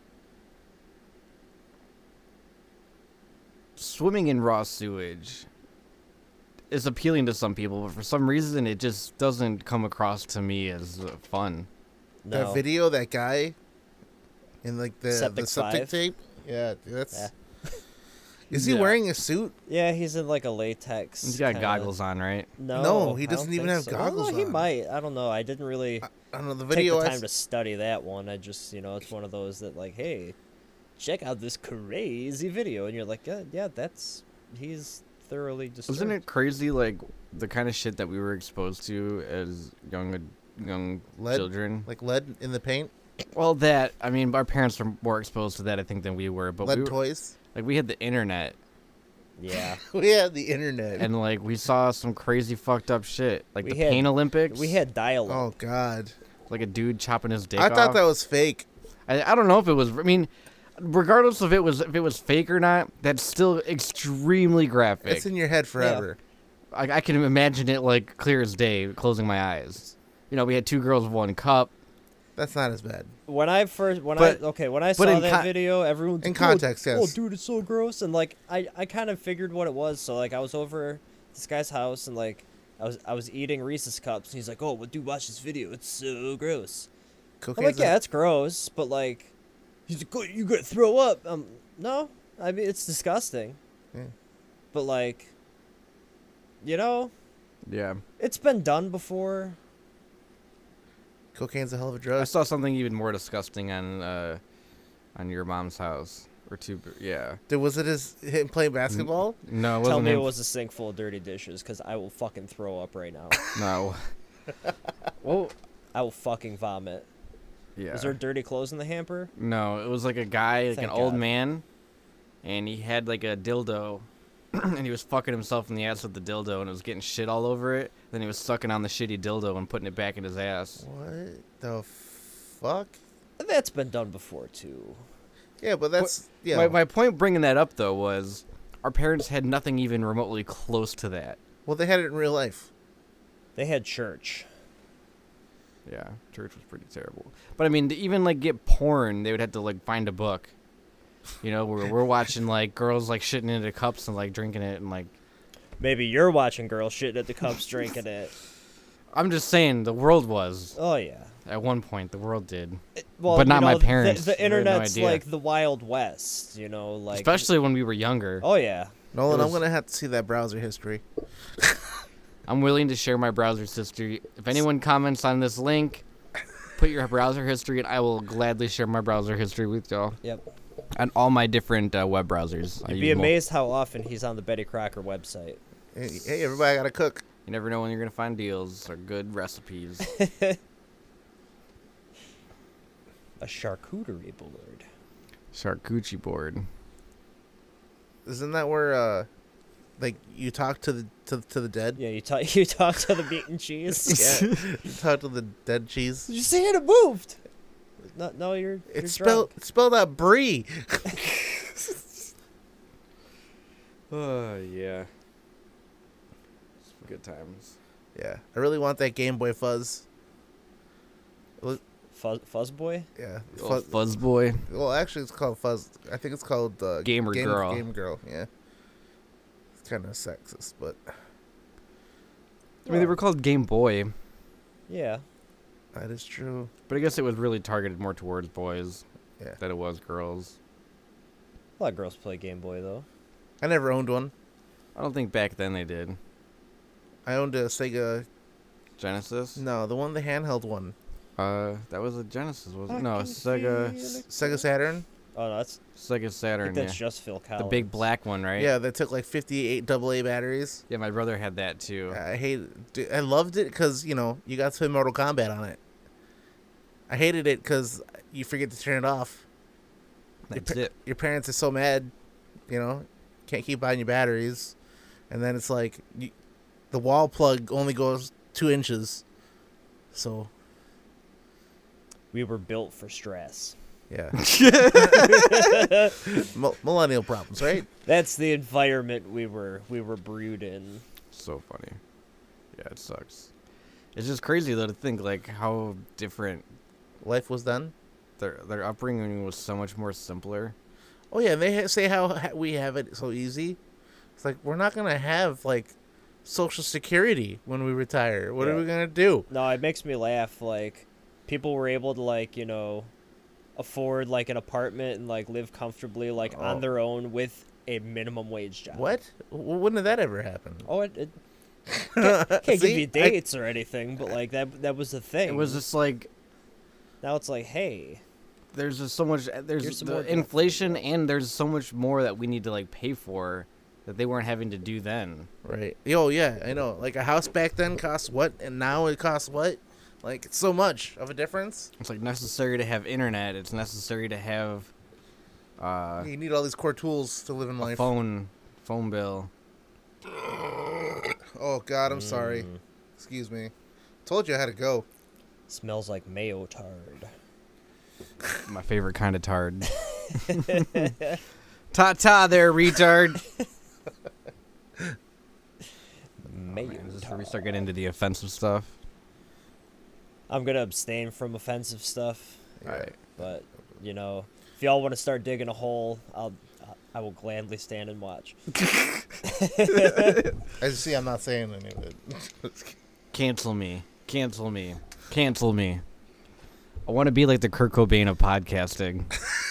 Swimming in raw sewage is appealing to some people, but for some reason it just doesn't come across to me as fun.
No.
That video, that guy in like the
Septic
septic
5?
tape. Yeah, that's.
Yeah.
Is he
Yeah.
wearing a suit?
Yeah, he's in like a latex.
He's got
kinda-
goggles on, right?
No, he
I
doesn't
don't
even
think
have
so.
goggles
Well, he
on.
might. I don't know. I didn't really
I don't know. The
take
video
the
I
time to study that one. I just, it's one of those that like, hey, check out this crazy video, and you're like, yeah, he's thoroughly disturbed.
Isn't it crazy, like, the kind of shit that we were exposed to as young
Lead?
children?
like lead in the paint,
Well, that, I mean, our parents were more exposed to that, I think, than we were. But
lead
we were,
toys.
like, we had the internet,
Yeah.
We had the internet.
and, like, we saw some crazy fucked up shit. Like,
We
the
had-
Pain Olympics.
We had dial-up.
Oh God,
like, a dude chopping his dick
I thought
off.
that was fake.
I don't know if it was, I mean, regardless of if it was fake or not, that's still extremely graphic.
It's in your head forever.
I can imagine it, like, clear as day, closing my eyes. You know, we had 2 girls, 1 cup.
That's not as bad.
When I
But-
saw
in
that
con-
video, everyone's
in
like,
context,
oh,
yes.
dude, it's so gross, and like I kind of figured what it was. So like I was over this guy's house, and like I was eating Reese's cups, and he's like, oh, well, dude, watch this video, it's so gross. I'm
Cocaine's
like, yeah, it's gross, but like, he's like, oh, you gonna throw up? No, I mean it's disgusting.
Yeah.
But like,
Yeah.
it's been done before.
cocaine's a hell of a
I
drug.
saw something even more disgusting on your mom's house. Or 2, yeah.
Was it him playing basketball?
No, it
Tell
wasn't
me
him.
it was a sink full of dirty dishes, because I will fucking throw up right now.
No. Well,
I will fucking vomit.
yeah.
Was there dirty clothes in the hamper?
No, it was like a guy, like
Thank
an old
God.
man, and he had like a dildo, and he was fucking himself in the ass with the dildo, and it was getting shit all over it. Then he was sucking on the shitty dildo and putting it back in his ass.
What the fuck?
That's been done before too.
Yeah, but that's yeah.
My point bringing that up, though, was our parents had nothing even remotely close to that.
Well, they had it in real life.
They had church.
Yeah, church was pretty terrible. But I mean, to even like get porn, they would have to like find a book. You know, where we're watching like girls like shitting into cups and like drinking it, and like
Maybe you're watching girls shitting at the cups, drinking it.
I'm just saying, the world was
Oh yeah.
at one point. The world did,
Well,
But not my
the-
parents.
The,
They had no
internet's
idea.
like the Wild West, like
especially when we were younger.
Oh yeah.
Nolan,
It
I'm
was-
gonna have to see that browser history.
I'm willing to share my browser history. If anyone comments on this link, put your browser history, and I will gladly share my browser history with y'all.
Yep.
On all my different web browsers. I
You'd be
use
amazed how often he's on the Betty Crocker website.
Hey, everybody gotta cook.
You never know when you're gonna find deals or good recipes.
A charcuterie board.
Charcuterie board.
Isn't that where like you talk to the dead?
Yeah, you talk to the meat and cheese.
Yeah, you talk to the dead cheese.
Did you see it moved? No, you're
It's
drunk.
spelled out brie.
Oh yeah. Good times.
Yeah, I really want that Game Boy Fuzz.
Fuzzboy?
Yeah,
Little fuzz boy.
Well, actually, it's called Fuzz. I think it's called
Gamer Girl.
Game Girl. Yeah, it's kind of sexist, but
I mean, they were called Game Boy,
Yeah.
that is true.
but I guess it was really targeted more towards boys
Yeah,
than it was girls.
A lot of girls play Game Boy though.
I never owned one.
I don't think back then they did.
I owned a Sega.
Genesis?
No, the one, the handheld one.
That was a Genesis, was it? No, Sega.
Sega Saturn.
Oh, no, that's
Sega
I
Saturn.
think that's
Yeah.
just Phil Collins.
The big black one, right?
Yeah, that took like 58 AA batteries.
Yeah, my brother had that too.
I hate it. I loved it because, you know, you got to play Mortal Kombat on it. I hated it because you forget to turn it off.
That's it.
Your parents are so mad, you know, can't keep buying you batteries. And then it's like, the wall plug only goes 2 inches. So,
We were built for stress.
yeah. Millennial problems, right?
That's the environment we were brewed in.
So funny. Yeah, it sucks. It's just crazy though to think like how different
Life was done.
their upbringing was. So much more simpler.
Oh, yeah, and they say how we have it so easy. It's like, we're not going to have, like, Social Security when we retire. What are
Yeah.
we going to do?
No, it makes me laugh. Like, people were able to, like, you know, afford, like, an apartment and, like, live comfortably, like,
Oh.
on their own with a minimum wage job.
What? When did that ever happen?
Oh, it can't give
See?
you dates or anything, but, like, that was the thing.
It was just like
Now it's like, hey,
there's just so much.
Here's
There's
some
the
more
inflation, and there's so much more that we need to like pay for that they weren't having to do then.
Right. Yo, yeah, I know. Like, a house back then cost what, and now it costs what? Like, it's so much of a difference.
It's like necessary to have internet. It's necessary to have
You need all these core tools to live in
a
life.
phone bill.
Oh, God, I'm sorry. Excuse me. Told you I had to go.
smells like mayo tard.
My favorite kind of tard. Ta there, retard.
Mayo
Is this where
tard.
we start getting into the offensive stuff?
I'm gonna abstain from offensive stuff,
All right.
but you know, if y'all want to start digging a hole, I will gladly stand and watch.
As you see, I'm not saying any of it.
Cancel me. Cancel me. Cancel me. I want to be like the Kurt Cobain of podcasting.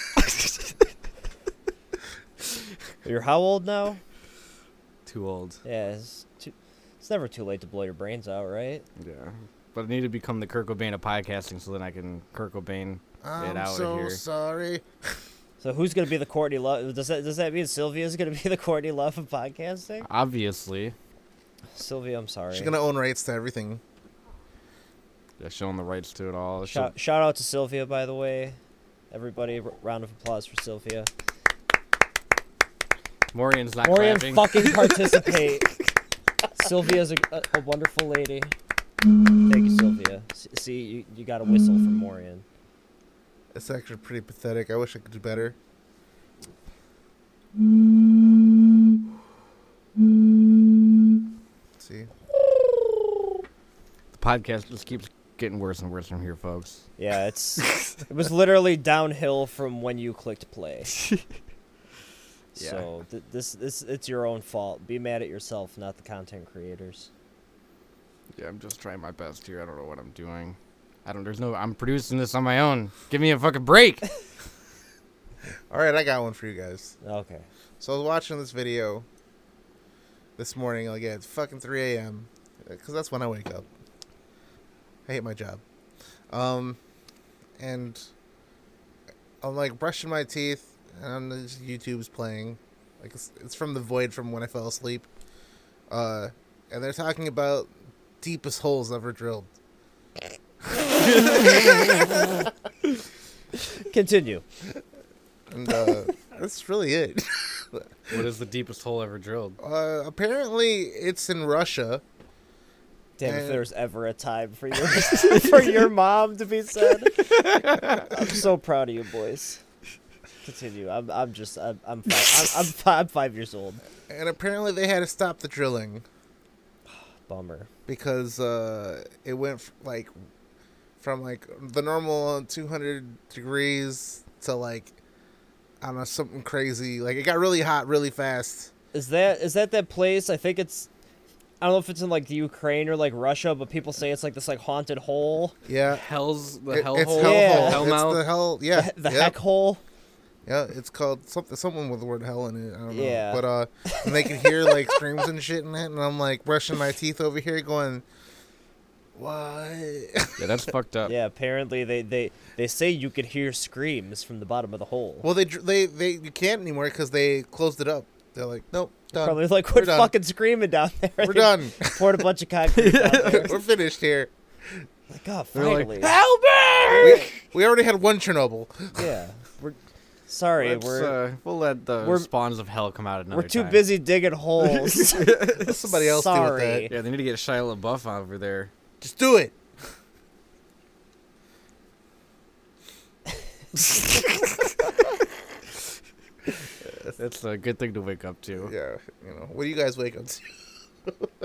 You're how old now?
Too old.
Yeah, it's never too late to blow your brains out, right?
Yeah. But I need to become the Kurt Cobain of podcasting so then I can Kurt Cobain it
I'm
out
so
of here.
sorry.
So who's gonna be the Courtney Love? Does that mean Sylvia's gonna be the Courtney Love of podcasting?
Obviously.
Sylvia, I'm sorry.
She's going to own rights to everything.
Yeah, showing the rights to it all.
Shout out to Sylvia, by the way. Everybody, round of applause for Sylvia.
Morian's not
Morian,
clapping.
fucking participate. Sylvia's a wonderful lady. Thank you, Sylvia. See, you got a whistle from Morian.
It's actually pretty pathetic. I wish I could do better. See?
The podcast just keeps getting worse and worse from here, folks.
Yeah, it was literally downhill from when you clicked play. So this it's your own fault. Be mad at yourself, not the content creators.
Yeah, I'm just trying my best here. I don't know what I'm doing. I'm producing this on my own. Give me a fucking break.
All right, I got one for you guys.
Okay.
So I was watching this video this morning. Like, yeah, it's fucking 3 a.m. Because that's when I wake up. I hate my job. And I'm, like, brushing my teeth, and this YouTube's playing. Like, it's from The Void from when I fell asleep. And they're talking about deepest holes ever drilled.
Continue.
And that's really it.
What is the deepest hole ever drilled?
Apparently, it's in Russia.
Damn, if
And-
there's ever a time for your for your mom to be said. I'm so proud of you, boys. Continue. I'm 5 years old.
And apparently, they had to stop the drilling
Bummer.
because it went from the normal 200 degrees to like, I don't know, something crazy. Like, it got really hot really fast.
Is that place? I think it's. I don't know if it's in like the Ukraine or like Russia, but people say it's like this like haunted hole,
Yeah.
The
It's
hell
hell
hole?
hole.
Yeah.
Hell
It's
mouth?
the hell. Yeah.
the
yep.
heck hole.
Yeah. It's called something with the word hell in it. I don't know.
Yeah.
But and they can hear like screams and shit in it, and I'm like brushing my teeth over here, going, What?
Yeah, that's fucked up.
Yeah, apparently they say you could hear screams from the bottom of the hole.
Well, they you can't anymore because they closed it up. They're like, nope, done.
Probably like,
We're
quit
done.
fucking screaming down there.
We're
They
done.
Poured a bunch of concrete down there.
We're finished here.
Like, oh,
They're like,
finally.
help me!
We already had one Chernobyl.
Yeah, we're sorry.
We'll let the
we're-
spawns of hell come out another
We're too
time.
busy digging holes.
Let somebody else deal with
Sorry.
that.
Yeah, they need to get Shia LaBeouf over there.
Just do it.
That's a good thing to wake up to.
Yeah, what do you guys wake up to?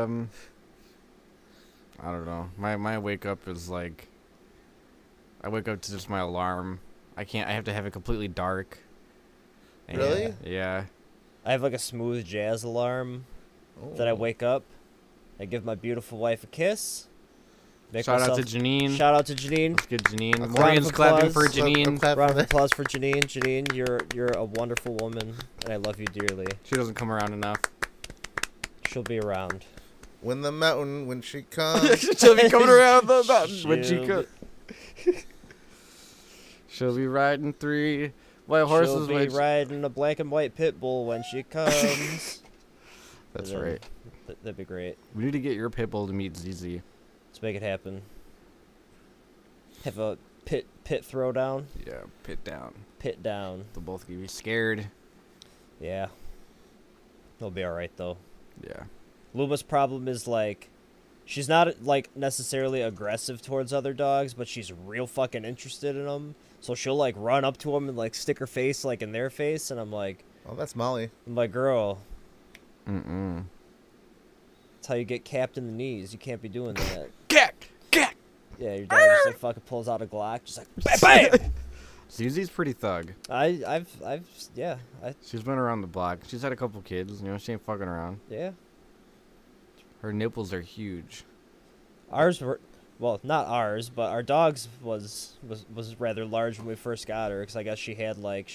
I don't know. My wake up is like, I wake up to just my alarm. I have to have it completely dark. And-
Really?
Yeah.
I have like a smooth jazz alarm that I wake up. I give my beautiful wife a kiss. Make
Shout out
myself-
to Janine.
Shout out to Janine.
Let's get Janine.
round
Morgan's
of
clapping for
applause.
Janine.
Clap for
Round of
that.
applause for Janine. Janine, you're a wonderful woman, and I love you dearly.
She doesn't come around enough.
She'll be around.
When the mountain, when she comes.
She'll be coming around the mountain when she
She'll
comes. She'll be riding 3 white horses.
She'll be
when she-
riding a black and white pit bull when she comes.
That's
And then-
right.
That'd be great.
We need to get your pit bull to meet ZZ.
Let's make it happen. Have a pit throwdown.
Yeah, pit down.
Pit down.
They'll both be scared.
Yeah. He'll be alright though.
Yeah.
Luma's problem is like she's not like necessarily aggressive towards other dogs, but she's real fucking interested in them. So she'll like run up to them and like stick her face like in their face, and I'm like,
That's Molly.
girl,
Mm-mm.
that's how you get capped in the knees. You can't be doing that.
Get!
Yeah, your dog just like fucking pulls out a Glock, just like bam, bam.
ZZ's pretty thug.
Yeah,
She's been around the block. She's had a couple kids. She ain't fucking around.
yeah.
Her nipples are huge.
Ours were, well, not ours, but our dog's was rather large when we first got her, because I guess she had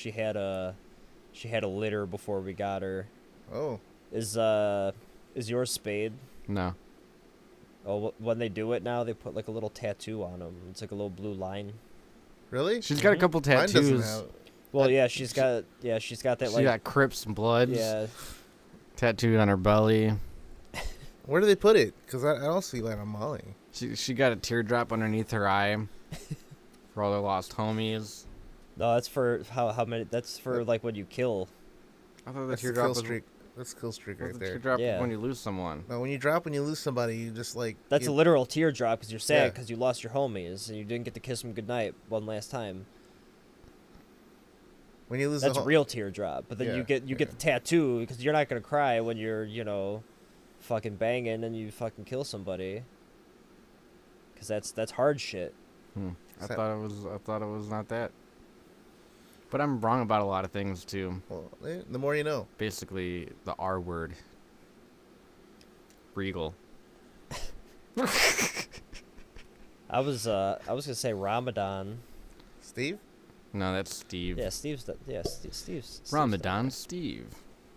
a litter before we got her.
Oh.
Is yours spayed?
No.
Oh, when they do it now, they put like a little tattoo on them. It's like a little blue line.
Really?
She's got a couple
Mine doesn't
tattoos.
have.
Well, yeah, she's got that
She
like
got Crips and Bloods
yeah.
tattooed on her belly.
Where do they put it? Because I don't see that on Molly.
She got a teardrop underneath her eye for all their lost homies.
No, that's for how many? That's for like when you kill.
I thought the
That's the
teardrop
kill
was
streak. That's kill streak
the
right there.
teardrop
Yeah.
when you lose someone.
No, when you lose somebody, you just like.
That's a
you,
literal teardrop because you're sad
Yeah.
because you lost your homies and you didn't get to kiss them goodnight one last time.
when you lose.
That's
a
a
ho-
real teardrop. But then
Yeah,
you get the tattoo because you're not gonna cry when you're fucking banging and you fucking kill somebody. Because that's hard shit.
I
So-
thought it was not that. But I'm wrong about a lot of things too.
Well, the more you know.
Basically, the R word. Regal.
I was gonna say Ramadan.
Steve?
No, that's Steve.
Yeah, Steve's
Ramadan Steve.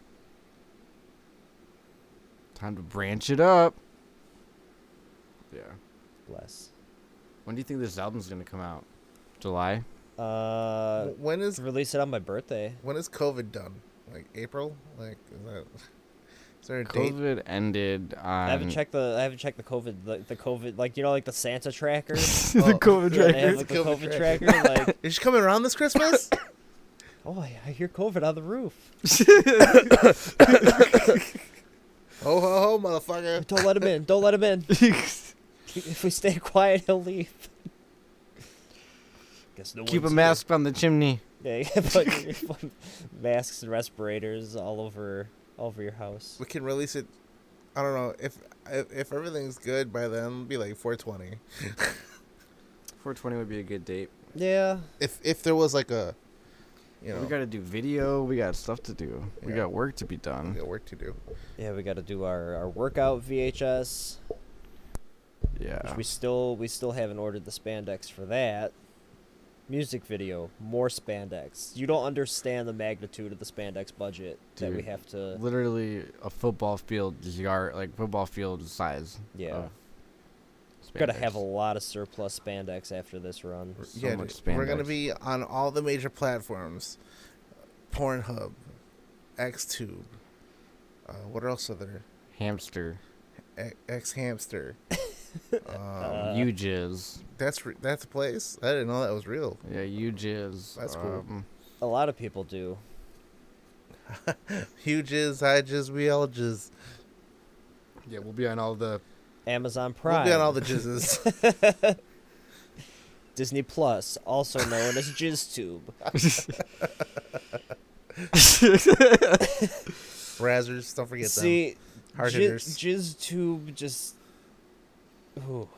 Time to branch it up. Yeah.
Bless.
When do you think this album's gonna come out? July?
When is
Release it on my birthday.
COVID done? Like April? Like is there a date?
COVID ended on
I haven't checked the COVID the COVID like like the Santa tracker.
the COVID
Yeah, they
tracker.
have like the
COVID
COVID tracker. Like,
Is she coming around this Christmas?
oh, I hear COVID on the roof.
Ho ho ho, motherfucker!
Don't let him in. Don't let him in. If we stay quiet, he'll leave. Guess no
Keep a
one's
mask on the chimney.
here. Yeah, put masks and respirators all over your house.
We can release it. I don't know if everything's good by then. It'll be like 420.
420 would be a good date.
Yeah.
If there was like a,
We gotta do video. We got stuff to do. We
Yeah.
got work to be
we
done.
got work to do.
Yeah, we got to do our workout VHS.
Yeah.
Which we still haven't ordered the spandex for that. Music video, more spandex. You don't understand the magnitude of the spandex budget that we
Dude,
have to.
Literally a football field size.
Yeah.
Of
Gonna have a lot of surplus spandex after this run.
So much
dude, we're gonna
spandex.
be on all the major platforms: Pornhub, XTube. What else are there?
Hamster.
X Hamster.
You jizz.
That's a place. I didn't know that was real.
Yeah, you jizz.
That's cool.
A lot of people do.
You jizz, I jizz, we all jizz.
Yeah, we'll be on all the.
Amazon Prime.
We'll be on all the jizzes.
Disney Plus, also known as JizzTube.
Razzers, don't forget them.
See,
Hard hitters.
JizzTube just ooh,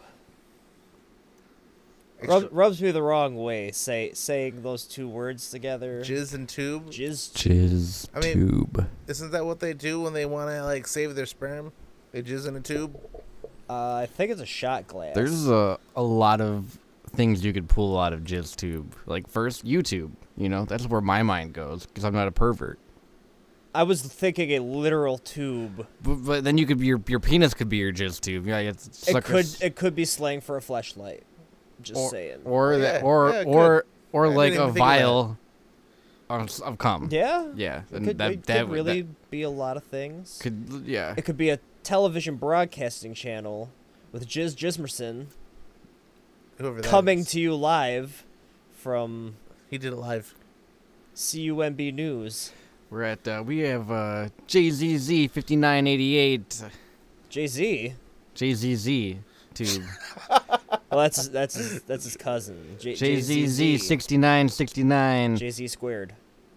Extra-
rubs me the wrong way. Saying those two words together.
Jizz and tube.
Jizz
I mean-
tube.
Isn't that what they do when they want to like save their sperm? They jizz in a tube.
I think it's a shot glass.
There's a lot of things you could pull out of jizz tube. Like first, YouTube. You know, that's where my mind goes because I'm not a pervert.
I was thinking a literal tube.
But then you could be your penis could be your jizz tube. Yeah, it's
It could be slang for a fleshlight. Just saying.
or
Yeah,
or
yeah,
or or
I
like
didn't
a
even think of that.
vial of cum.
Yeah.
Yeah,
It
and
could,
that
it
that
could really be a lot of things.
could yeah.
It could be a television broadcasting channel with Jizz Jismerson
Whoever that
coming
is.
to you live from
He did it live.
CUMB News.
We're at we have JZZ 5988
Jay-Z.
JZZ tube.
Well, that's his cousin.
JZZ 6969
Jay-Z squared.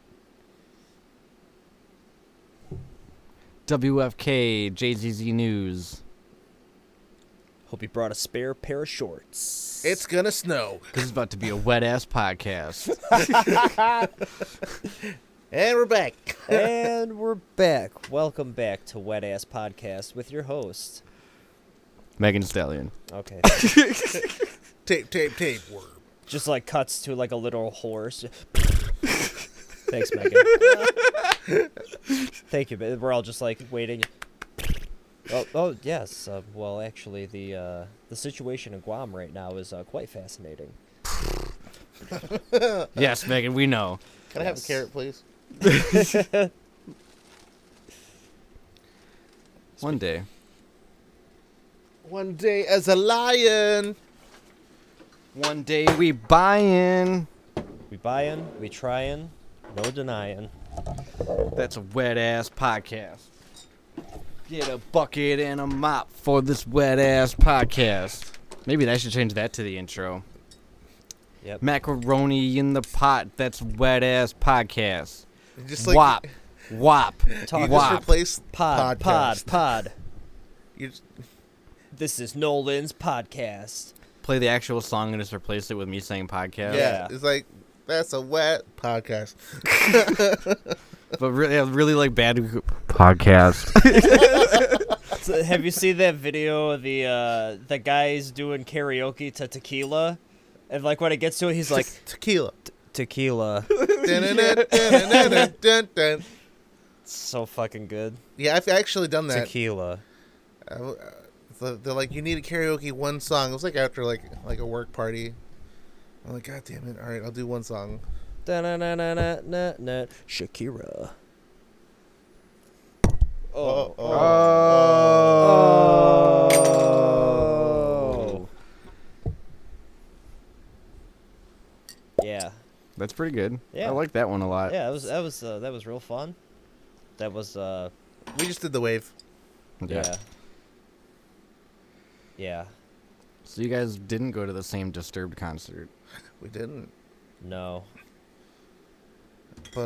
WFK JZZ News.
Hope he brought a spare pair of shorts.
It's gonna snow,
This is about to be a wet ass podcast.
and we're back.
And we're back. Welcome back to Wet Ass Podcast with your host.
Megan Stallion.
Okay.
Tape. Worm.
Just like cuts to like a literal horse. Thanks, Megan. Thank you, but we're all just like waiting. Oh yes. Well, actually, the situation in Guam right now is quite fascinating.
Yes, Megan, we know.
Can I have a
Yes.
carrot, please?
One day.
One day as a lion.
One day we buyin'.
We buyin', we tryin', no denying.
That's a wet ass podcast. Get a bucket and a mop for this wet ass podcast. Maybe I should change that to the intro.
Yep.
Macaroni in the pot. That's wet ass podcast.
Just like
Wop. Wop.
Talk-
You just
Wop.
replace
Pod.
podcast. You just,
This is Nolan's podcast.
Play the actual song and just replace it with me saying podcast.
yeah, it's like that's a wet podcast.
But really like bad podcast.
So, have you seen that video of the guys doing karaoke to tequila? And like when it gets to it, he's like
Tequila.
tequila.
Dun-dun-dun-dun-dun-dun.
So fucking good.
Yeah, I've actually done that.
Tequila.
So they're like, you need to karaoke one song. It was like after like a work party. I'm like, God damn it! All right, I'll do one song.
Da-na-na-na-na-na. Shakira. Oh.
Oh.
Yeah.
That's pretty good.
Yeah.
I like that one a lot.
Yeah, that was real fun. That was
We just did the wave.
yeah. Yeah.
So you guys didn't go to the same Disturbed concert.
We didn't,
No.
but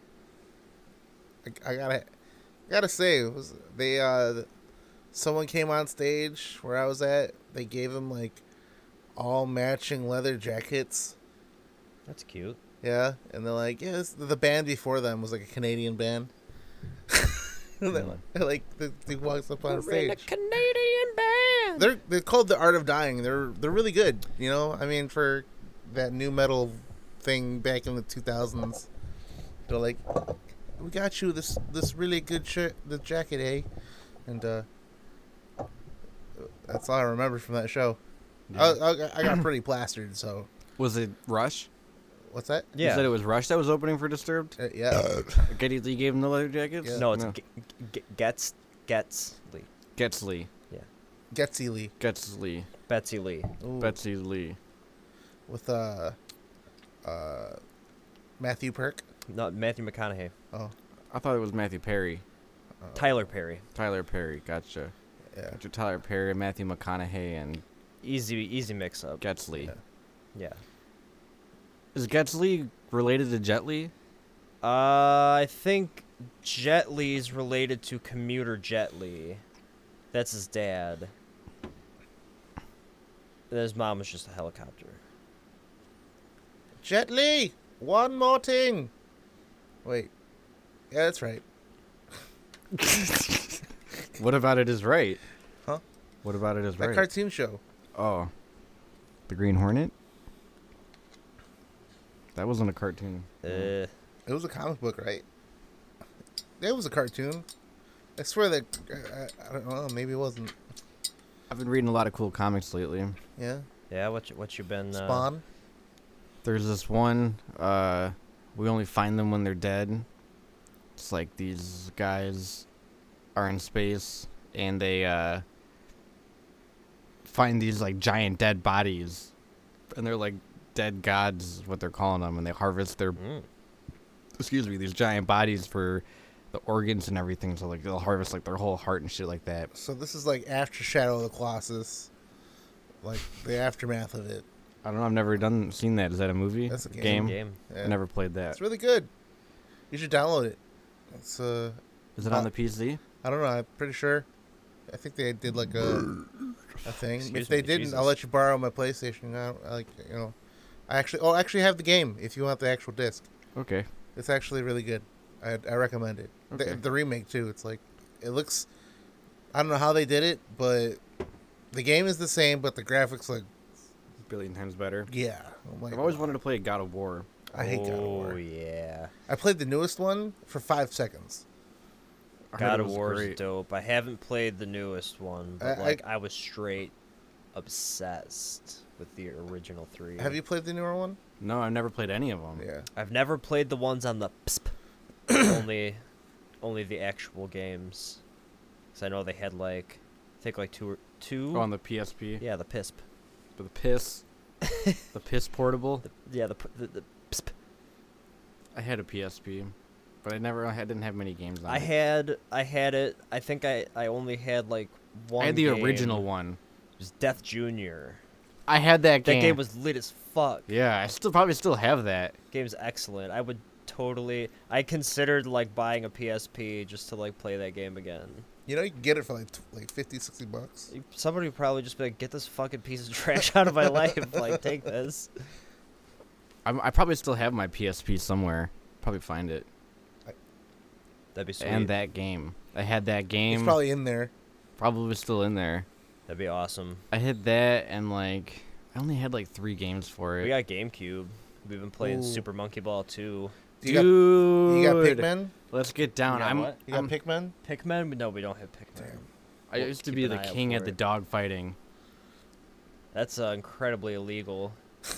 I gotta say, it was someone came on stage where I was at. They gave them like all matching leather jackets.
That's cute.
Yeah, and they're like, yeah, the band before them was like a Canadian band. And he walks up on stage.
Canadian band.
They're called The Art of Dying. They're really good. You know, I mean, for that new metal thing back in the 2000s, they're like, we got you this really good shirt, the jacket, eh? And that's all I remember from that show. I got pretty plastered. So
Was it Rush?
what's that?
You said it was Rush that was opening for Disturbed?
Yeah.
Geddy Lee gave him the leather jackets?
Yeah.
No, it's Gets Lee.
Gets Lee.
Getsy Lee.
Gets Lee.
Betsy Lee.
Ooh.
Betsy Lee.
With Matthew Perk.
No, Matthew McConaughey.
Oh,
I thought it was Matthew Perry.
Tyler Perry.
Tyler Perry. Gotcha.
yeah.
Gotcha. Tyler Perry, Matthew McConaughey, and
Easy mix up.
Gets Lee.
Yeah.
Yeah.
Is Gets Lee related to Jet Li?
I think Jet Li's related to Commuter Jet Li. That's his dad. And his mom was just a helicopter.
Jet Li. One more thing. Wait. Yeah, that's right.
What about it is right?
Huh?
What about it is
That
right?
cartoon show.
Oh. The Green Hornet? That wasn't a cartoon.
It was a comic book, right? It was a cartoon. I swear that I don't know. Maybe it wasn't.
I've been reading a lot of cool comics lately.
Yeah.
Yeah, what you been...
Spawn.
There's this one, we only find them when they're dead. It's like these guys are in space and they find these like giant dead bodies. And they're like dead gods, is what they're calling them, and they harvest their these giant bodies for the organs and everything. So like they'll harvest like their whole heart and shit like that.
So this is like after Shadow of the Colossus, like the aftermath of it.
I don't know, I've never seen that. Is that a movie?
That's a game.
Game.
Yeah.
I never played that.
It's really good. You should download it. It's
Is it on the PC?
I don't know. I'm pretty sure. I think they did like a thing.
Excuse
If they
me,
didn't,
Jesus.
I'll let you borrow my PlayStation. I actually have the game. If you want the actual disc,
Okay.
it's actually really good. I recommend it.
Okay.
The remake too. It's like it looks. I don't know how they did it, but the game is the same, but the graphics like
A billion times better.
yeah. I'm like,
I've always wanted to play God of War.
I hate God of
Oh,
War.
yeah.
I played the newest one for 5 seconds.
I heard
God
it
of
was
War is
great.
dope. I haven't played the newest one, but I was straight obsessed with the original 3.
Have you played the newer one?
No, I've never played any of them.
Yeah.
I've never played the ones on the PSP. only the actual games. Cause I know they had like, I think like two.
Oh, on the PSP.
Yeah, the PSP.
For the piss. The piss portable.
Yeah, the PSP.
I had a PSP, but I didn't have many games on
I
it.
had it. I think I only had like one.
I had the
game.
original one.
It was Death Junior.
I had that game.
That game was lit as fuck.
Yeah, I probably still have that.
Game's excellent. I would totally. I considered like buying a PSP just to like play that game again.
You know, you can get it for like 50, 60 bucks.
Somebody would probably just be like, "Get this fucking piece of trash out of my life!" Like, take this.
I probably still have my PSP somewhere. Probably find it.
That'd be sweet.
And that game. I had that game.
It's probably in there.
Probably still in there.
That'd be awesome.
I had that and like I only had like 3 games for it.
We got GameCube. We've been playing
Ooh.
Super Monkey Ball 2.
You got
Dude,
Pikmin?
Let's get down.
You got what?
You got Pikmin?
Pikmin? No, we don't have Pikmin.
Damn.
I used to
Keep
be
an
the
eye out
king
for
at the
it.
dog fighting.
That's incredibly illegal.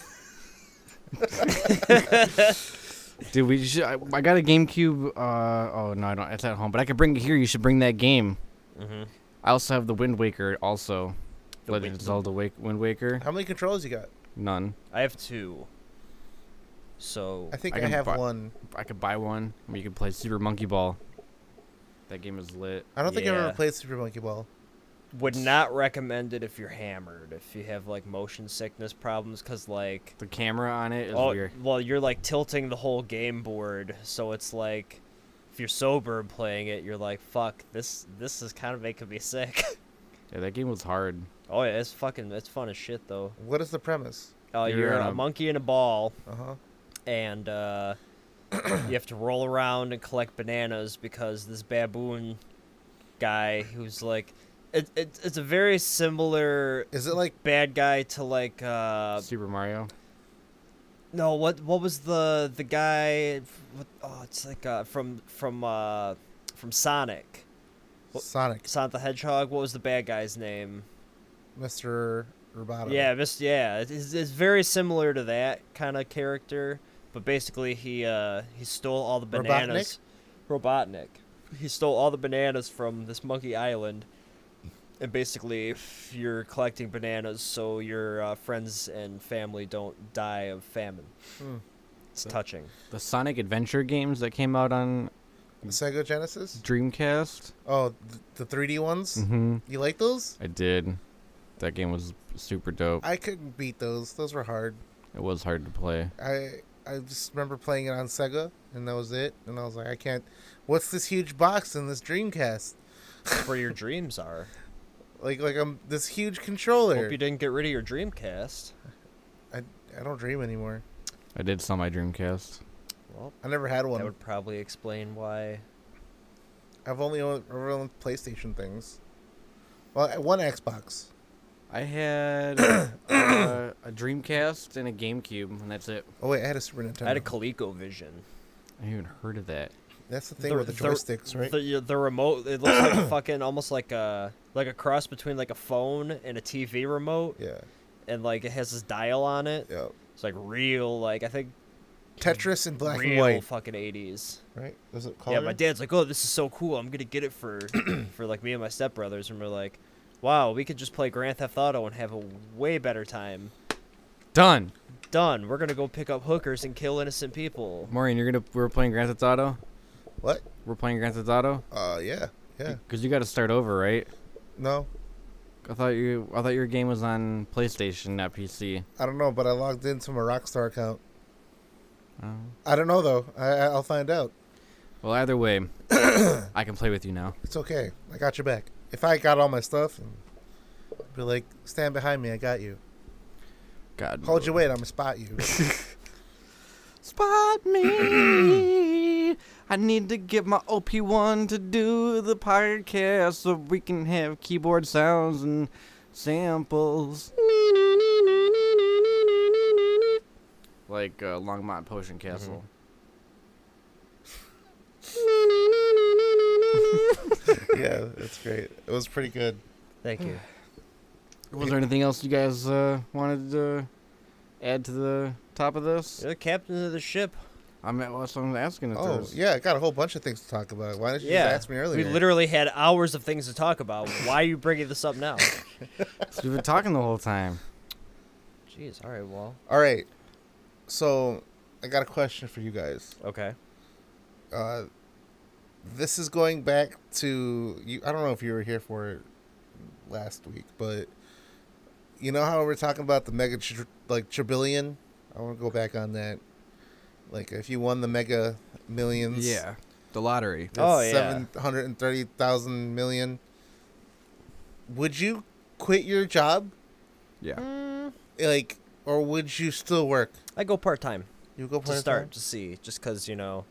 Dude, we should. I got a GameCube. Oh no, I don't. It's at home, but I could bring it here. You should bring that game.
Mm-hmm.
I also have the Wind Waker. Also,
The
Legend of Zelda Wind Waker.
How many controls you got?
None.
I have 2. So
I think
I
I
can
have
buy-
one.
I could buy one. Or you could play Super Monkey Ball. That game is lit.
I don't think I've ever
Yeah.
played Super Monkey Ball.
would not recommend it if you're hammered. If you have like motion sickness problems, cause like
The camera on it is weird.
well, you're like tilting the whole game board, so it's like if you're sober playing it, you're like, fuck, this is kind of making me sick.
Yeah, that game was hard.
Oh yeah, it's fun as shit though.
What is the premise?
You're
You're
on
a
a-
monkey in a ball,
Uh-huh.
and you have to roll around and collect bananas because this baboon guy who's like, it's a very similar
Is it like
bad guy to like
Super Mario.
no, what was the guy? It's like from Sonic.
Sonic?
Sonic the Hedgehog. What was the bad guy's name?
Mr. Roboto.
Yeah, it's very similar to that kind of character, but basically he stole all the bananas. Robotnik. He stole all the bananas from this monkey island, and basically you're collecting bananas so your friends and family don't die of famine. It's touching.
The Sonic Adventure games that came out on
Sega Genesis.
Dreamcast.
Oh, the 3D ones.
Mm-hmm.
You like those?
I did. That game was super dope.
I couldn't beat those. Those were hard.
It was hard to play.
I just remember playing it on Sega, and that was it. And I was like, I can't. What's this huge box in this Dreamcast?
That's where your dreams are.
Like I'm this huge controller.
Hope you didn't get rid of your Dreamcast.
I don't dream anymore.
I did sell my Dreamcast.
Well,
I never had
that
one.
would probably explain why.
I've only owned PlayStation things. Well, one Xbox.
I had a Dreamcast and a GameCube, and that's it.
Oh wait, I had a Super Nintendo.
I had a ColecoVision.
I haven't even heard of that.
That's the thing with the joysticks, right?
The remote, it looks like a fucking almost like a cross between like a phone and a TV remote,
Yeah.
and like it has this dial on it.
Yeah.
It's like real, like I think
Tetris in black
real
and white,
fucking 80s.
right? Was it color?
Yeah, my dad's like, "Oh, this is so cool! I'm gonna get it for for like me and my stepbrothers," and we're like, "Wow, we could just play Grand Theft Auto and have a way better time."
Done.
Done. We're gonna go pick up hookers and kill innocent people.
Maureen, we're playing Grand Theft Auto?
What?
We're playing Grand Theft Auto?
Yeah.
Because you got to start over, right?
No,
I thought your game was on PlayStation, not PC.
I don't know, but I logged into my Rockstar account.
Oh.
I don't know though. I'll find out.
Well, either way, I can play with you now.
It's okay. I got your back. If I got all my stuff, and be like, stand behind me. I got you.
God.
Hold your weight. I'm gonna spot you.
Spot me. I need to get my OP1 to do the podcast so we can have keyboard sounds and samples. Like Longmont Potion Castle.
Yeah, that's great. It was pretty good.
Thank you.
Was there anything else you guys wanted to add to the top of this?
You're the captain of the ship.
That's what I'm asking. If
Oh,
there's-
yeah, I got a whole bunch of things to talk about. Why didn't you
Yeah,
just ask me earlier?
we literally had hours of things to talk about. Why are you bringing this up now?
We've been talking the whole time.
Jeez. All right. Well.
All right. So, I got a question for you guys.
Okay.
This is going back to you. I don't know if you were here for it last week, but you know how we're talking about the mega trillion? I want to go back on that. Like, if you won the Mega Millions,
Yeah, the lottery.
that's
Oh, yeah.
730,000 million. Would you quit your job?
Yeah.
Like, or would you still work?
I go part time
You go
to
part
start
time?
to see, just because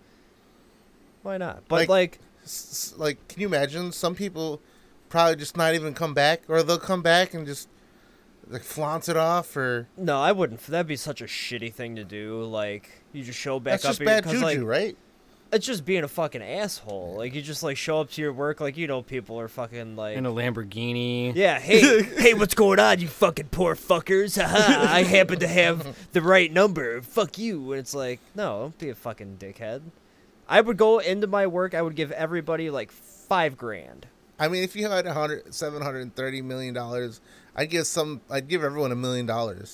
why not? But like
Like, can you imagine? Some people probably just not even come back, or they'll come back and just like flaunt it off, or
no, I wouldn't. That'd be such a shitty thing to do. Like you just show back
that's
up
just
here
bad
'cause,
juju,
like,
right?
it's just being a fucking asshole. Like you just like show up to your work, like people are fucking like.
In a Lamborghini.
Yeah, hey, what's going on, you fucking poor fuckers? Haha, I happen to have the right number. Fuck you. And it's like, no, don't be a fucking dickhead. I would go into my work, I would give everybody like $5,000.
I mean, if you had $730 million, I'd give everyone $1 million.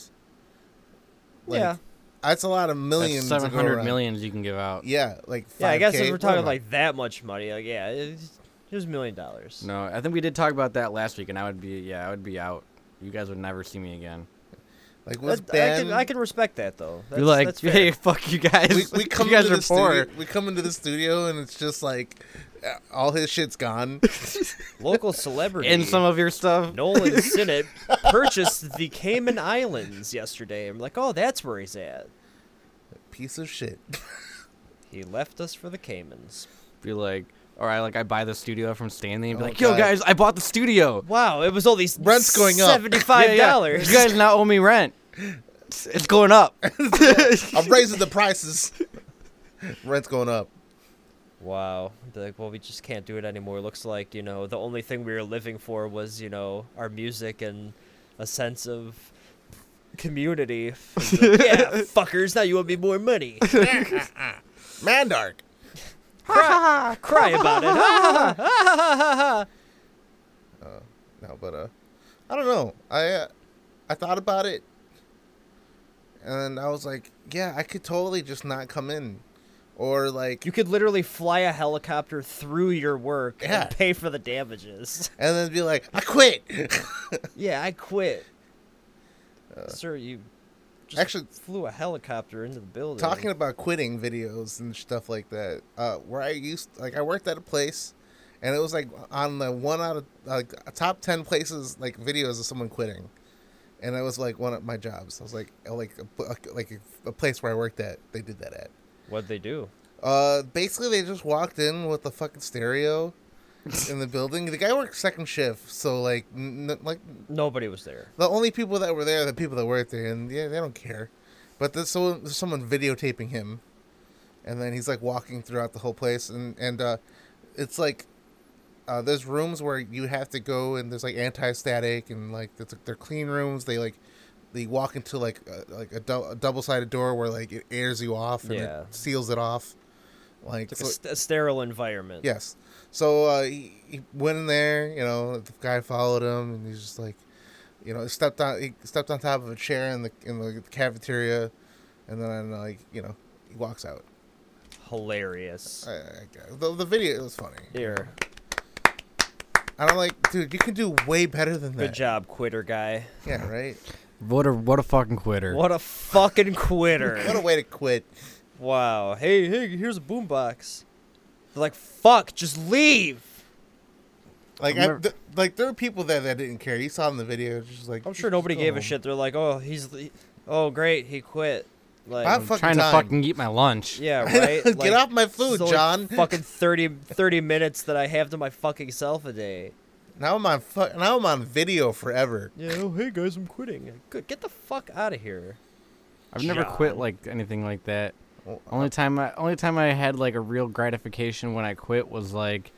Like,
Yeah.
that's a lot of millions.
That's
to go
700
around.
millions you can give out.
Yeah, like 5K.
Yeah, I guess if we're
What
talking
am I?
like that much money, like yeah, here's $1 million.
No, I think we did talk about that last week, and I would be out. You guys would never see me again.
Like was
I
Ben?
can respect that though. That's,
You're like,
that's fair.
hey, fuck you guys.
we come
you guys
into
are
the
poor.
studio. We come into the studio and it's just like all his shit's gone.
Local celebrity
And some of your stuff.
Nolan Sinnott purchased the Cayman Islands yesterday. I'm like, oh, that's where he's at.
Piece of shit.
He left us for the Caymans.
Be like, or I buy the studio from Stanley and be
Oh,
like, yo,
God.
guys, I bought the studio.
Wow, it was only
Rent's going up.
$75.
Yeah. You guys now owe me rent. It's going up.
I'm raising the prices. Rent's going up.
Wow. They're like, well, we just can't do it anymore. Looks like, the only thing we were living for was, our music and a sense of community. Yeah, fuckers, now you owe me more money.
Mandark.
Cry about it.
No, but I don't know. I thought about it, and I was like, yeah, I could totally just not come in, or like,
You could literally fly a helicopter through your work
Yeah.
and pay for the damages.
and then be like, I quit.
Yeah, I quit. Sir, you just
actually-
flew a helicopter into the building.
Talking about quitting videos and stuff like that, where I worked at a place, and it was like on the one out of like top 10 places like videos of someone quitting, and it was like one of my jobs. I was like a place where I worked at, they did that at.
What'd they do?
Basically they just walked in with the fucking stereo in the building. The guy worked second shift, so like like
Nobody was there.
the only people that were there are the people that worked there, and yeah, they don't care. But there's someone videotaping him, and then he's like walking throughout the whole place, and it's like there's rooms where you have to go, and there's like anti-static, and like they're clean rooms. They walk into like a double-sided door where like it airs you off and
Yeah.
it seals it off. Like
It's like a sterile environment.
yes. So he went in there, you know, the guy followed him, and he's just like, you know, he stepped on top of a chair in the cafeteria, and then like, you know, he walks out.
Hilarious.
The video was funny.
Here.
And I'm like, dude, you can do way better than that.
Good job, quitter guy.
Yeah, right.
What a fucking quitter.
What a fucking quitter.
What a way to quit.
Wow. Hey, here's a boombox. They're like, fuck, just leave.
Like,
Remember-
there were people there that didn't care. You saw in the video, just like
I'm sure
just
nobody
go
gave a
home.
shit. They're like, oh, great, he quit. Like,
I'm fucking
Trying to
time.
fucking eat my lunch.
yeah, right?
Get
Like,
off my food,
it's only
John.
Fucking 30 minutes that I have to my fucking self a day.
Now I'm on video forever.
Yeah, oh, hey guys, I'm quitting. Good, get the fuck out of here.
I've never quit
John.
like anything like that.
Well,
Only time I had like a real gratification when I quit was like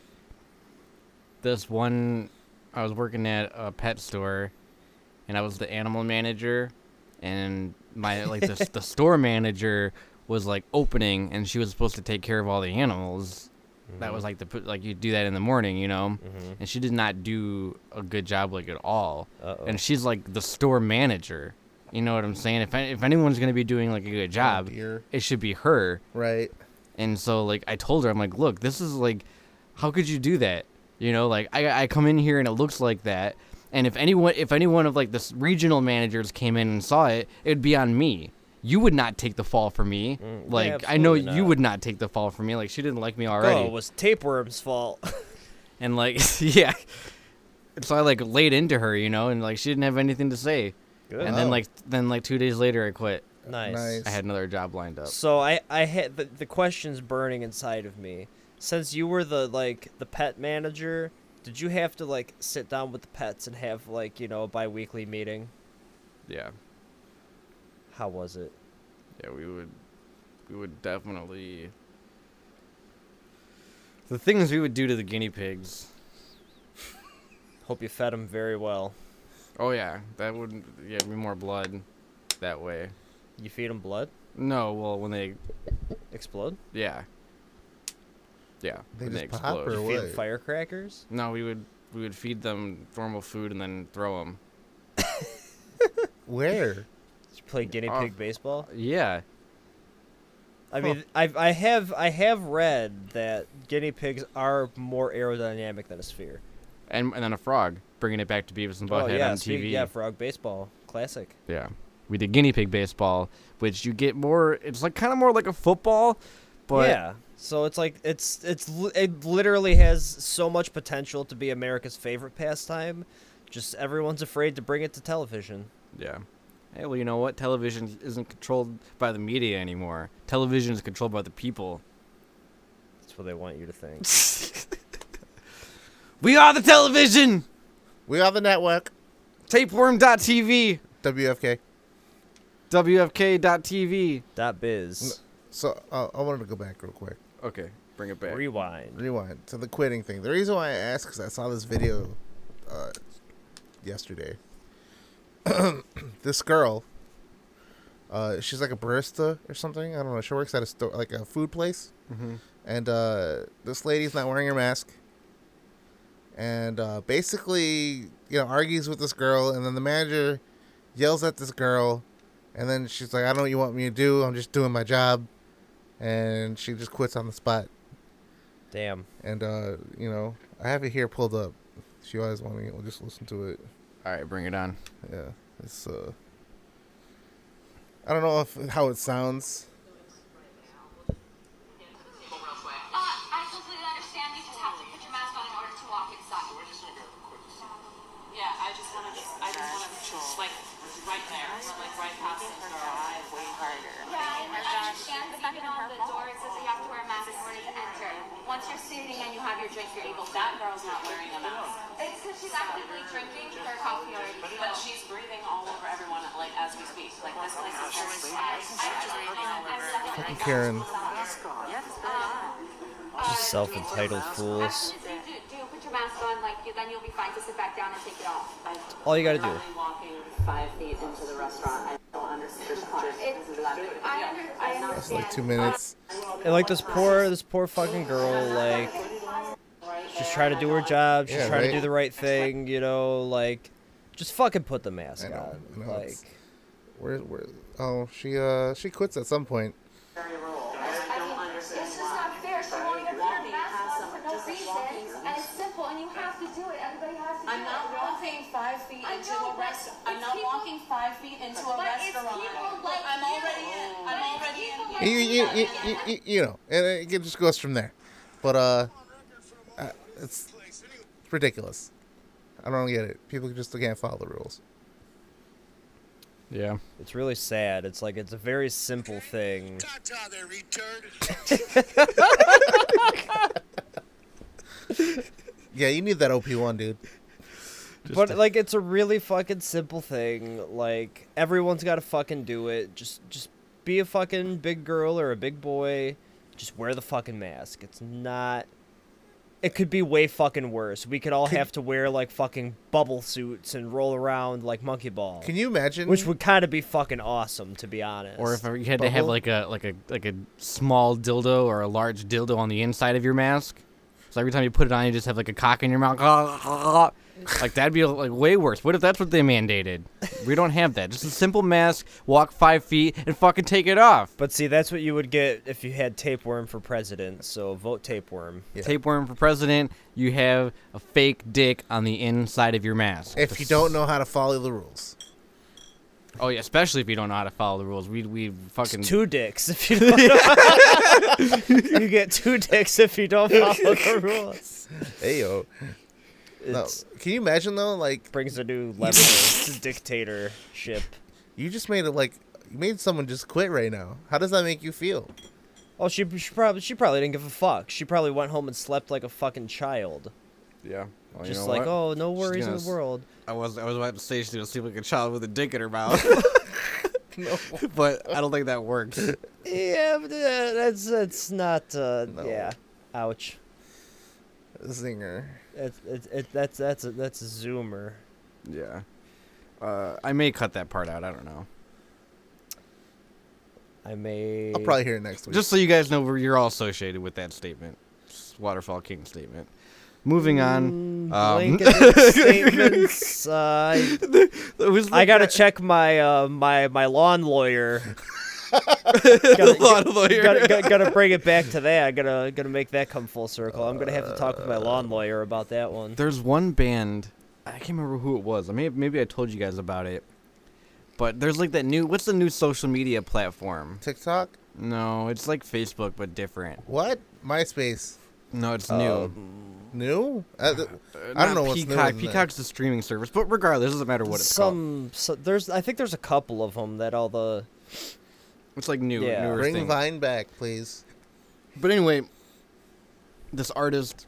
this one. I was working at a pet store, and I was the animal manager, and my like the store manager was like opening, and she was supposed to take care of all the animals. That was like you do that in the morning, you know, and she did not do a good job like at all.
Uh-oh.
And she's like the store manager. You know what I'm saying? If anyone's gonna be doing like a good job,
dear.
it should be her.
Right.
And so like I told her, I'm like, look, this is like, how could you do that? You know, like I come in here and it looks like that. And if any one of like the regional managers came in and saw it, it'd be on me. You would not take the fall for me. Like I know
absolutely
you
not.
would not take the fall for me. Like she didn't like me
Oh,
already.
it was Tapeworm's fault.
And like yeah. So I like laid into her, you know, and like she didn't have anything to say.
Good.
And
Oh.
then like 2 days later I quit.
Nice.
Nice.
I had another job lined up.
So I had the questions burning inside of me. Since you were the pet manager, did you have to like sit down with the pets and have like, you know, a bi-weekly meeting?
Yeah.
How was it?
Yeah, we would definitely. The things we would do to the guinea pigs.
Hope you fed them very well.
Oh yeah, that would be more blood, that way.
You feed them blood?
No, well when they
Explode?
yeah. Yeah,
They
when
just pop
explode.
or
You feed them
what?
firecrackers?
No, we would feed them normal food and then throw them.
Where?
Did you play guinea pig baseball?
Yeah.
I mean, I have read that guinea pigs are more aerodynamic than a sphere.
And then a frog, bringing it back to Beavis and Butthead on TV.
Yeah, frog baseball, classic.
Yeah. We did guinea pig baseball, which you get more. It's like kind of more like a football, but
yeah, so it's like it literally has so much potential to be America's favorite pastime. Just everyone's afraid to bring it to television.
yeah. Hey, well, you know what? Television isn't controlled by the media anymore. Television is controlled by the people.
That's what they want you to think.
We are the television.
We are the network.
Tapeworm.tv.
WFK.
WFK.tv.
.biz.
So I wanted to go back real quick.
Okay, bring it back.
Rewind.
Rewind to the quitting thing. The reason why I asked because I saw this video yesterday, this girl, she's like a barista or something. I don't know. She works at a store, like a food place.
Mm-hmm.
And this lady's not wearing her mask. And basically, argues with this girl. And then the manager yells at this girl. And then she's like, I don't know what you want me to do. I'm just doing my job. And she just quits on the spot.
Damn.
And, I have it here pulled up. If you guys want me, we'll just listen to it.
All right, bring it on.
Yeah. It's, I don't know how it sounds.
I completely understand. You just have to put your mask on in order to walk inside.
Yeah, I just want to, like, right there, like, right past the door. Way harder.
Yeah, I understand, but even on the door it says that you have to wear a mask in order to enter. Once you're sitting and you have your drink, you're able to.
That girl's not wearing a mask.
It's because she's actively drinking her coffee already.
But she's breathing all over everyone, like, as we speak. Like, this place is very
Fucking Karen.
Just self-entitled fools.
Do put your mask on, then you'll be fine to sit back down and take it off.
All you gotta do.
I'm walking 5 feet into the restaurant. I don't understand.
I understand.
That's like 2 minutes.
And like this poor fucking girl, like she's trying to do her job, she's
Yeah,
trying to
right.
do the right thing, like just fucking put the mask
I know,
on.
I know,
Like
it's- Where? Oh, she quits at some point.
It's just not fair. She won't even put her mask on for no reason. And it's simple, and you have to do it. Everybody has to do it.
I'm not walking 5 feet
I
into
know,
a
but
restaurant. I'm
it's
not
people-
walking 5 feet into a
But it's
restaurant.
people like
I'm
you.
already in. I'm already in
But
here.
it's people like
And it just goes from there. But it's ridiculous. I don't get it. People just can't follow the rules.
Yeah.
it's really sad. It's like it's a very simple thing.
Ta-ta there, retard.
Yeah, you need that OP1, dude.
But like it's a really fucking simple thing. Like everyone's got to fucking do it. Just be a fucking big girl or a big boy. Just wear the fucking mask. It's not. It could be way fucking worse. We could all have to wear like fucking bubble suits and roll around like monkey ball.
Can you imagine?
Which would kind of be fucking awesome, to be honest.
Or if you had to have
Bubble?
like a small dildo or a large dildo on the inside of your mask, so every time you put it on, you just have like a cock in your mouth. Like that'd be like way worse. What if that's what they mandated? We don't have that. Just a simple mask. Walk 5 feet and fucking take it off.
But see, that's what you would get if you had tapeworm for president. So vote tapeworm.
Yeah.
Tapeworm for president. You have a fake dick on the inside of your mask.
if you don't know how to follow the rules.
Oh yeah, especially if you don't know how to follow the rules. We fucking
It's 2 dicks if you don't. You get 2 dicks if you don't follow the rules.
Hey yo. No.
It
Can you imagine though? Like
brings a new level to dictatorship.
you just made it. You made someone just quit right now. How does that make you feel?
Oh, she probably didn't give a fuck. She probably went home and slept like a fucking child.
yeah. Well,
Just like, oh, no worries in
gonna
the world.
I was about to say she's gonna sleep like a child with a dick in her mouth. No, but I don't think that works.
Yeah, but that's not. Yeah, ouch.
Zinger.
That's a zoomer.
Yeah. I may cut that part out. I don't know.
I may.
I'll probably hear it next week.
Just so you guys know, you're all associated with that statement. Waterfall King statement. Moving on.
Blanket statements. I gotta check my my lawn lawyer. Gotta bring it back to that. Gotta make that come full circle. I'm gonna have to talk with my lawn lawyer about that one.
There's one band. I can't remember who it was. Maybe I told you guys about it. But there's like that new. What's the new social media platform?
TikTok.
No, it's like Facebook but different.
What? MySpace.
No, it's new.
New? I don't
Not
know what's new.
Peacock.
in
Peacock's the streaming service, but regardless, it doesn't matter what it's called.
I think there's a couple of them that all the.
It's like new,
Yeah.
that.
newer
Bring
thing.
Vine back, please.
But anyway, this artist,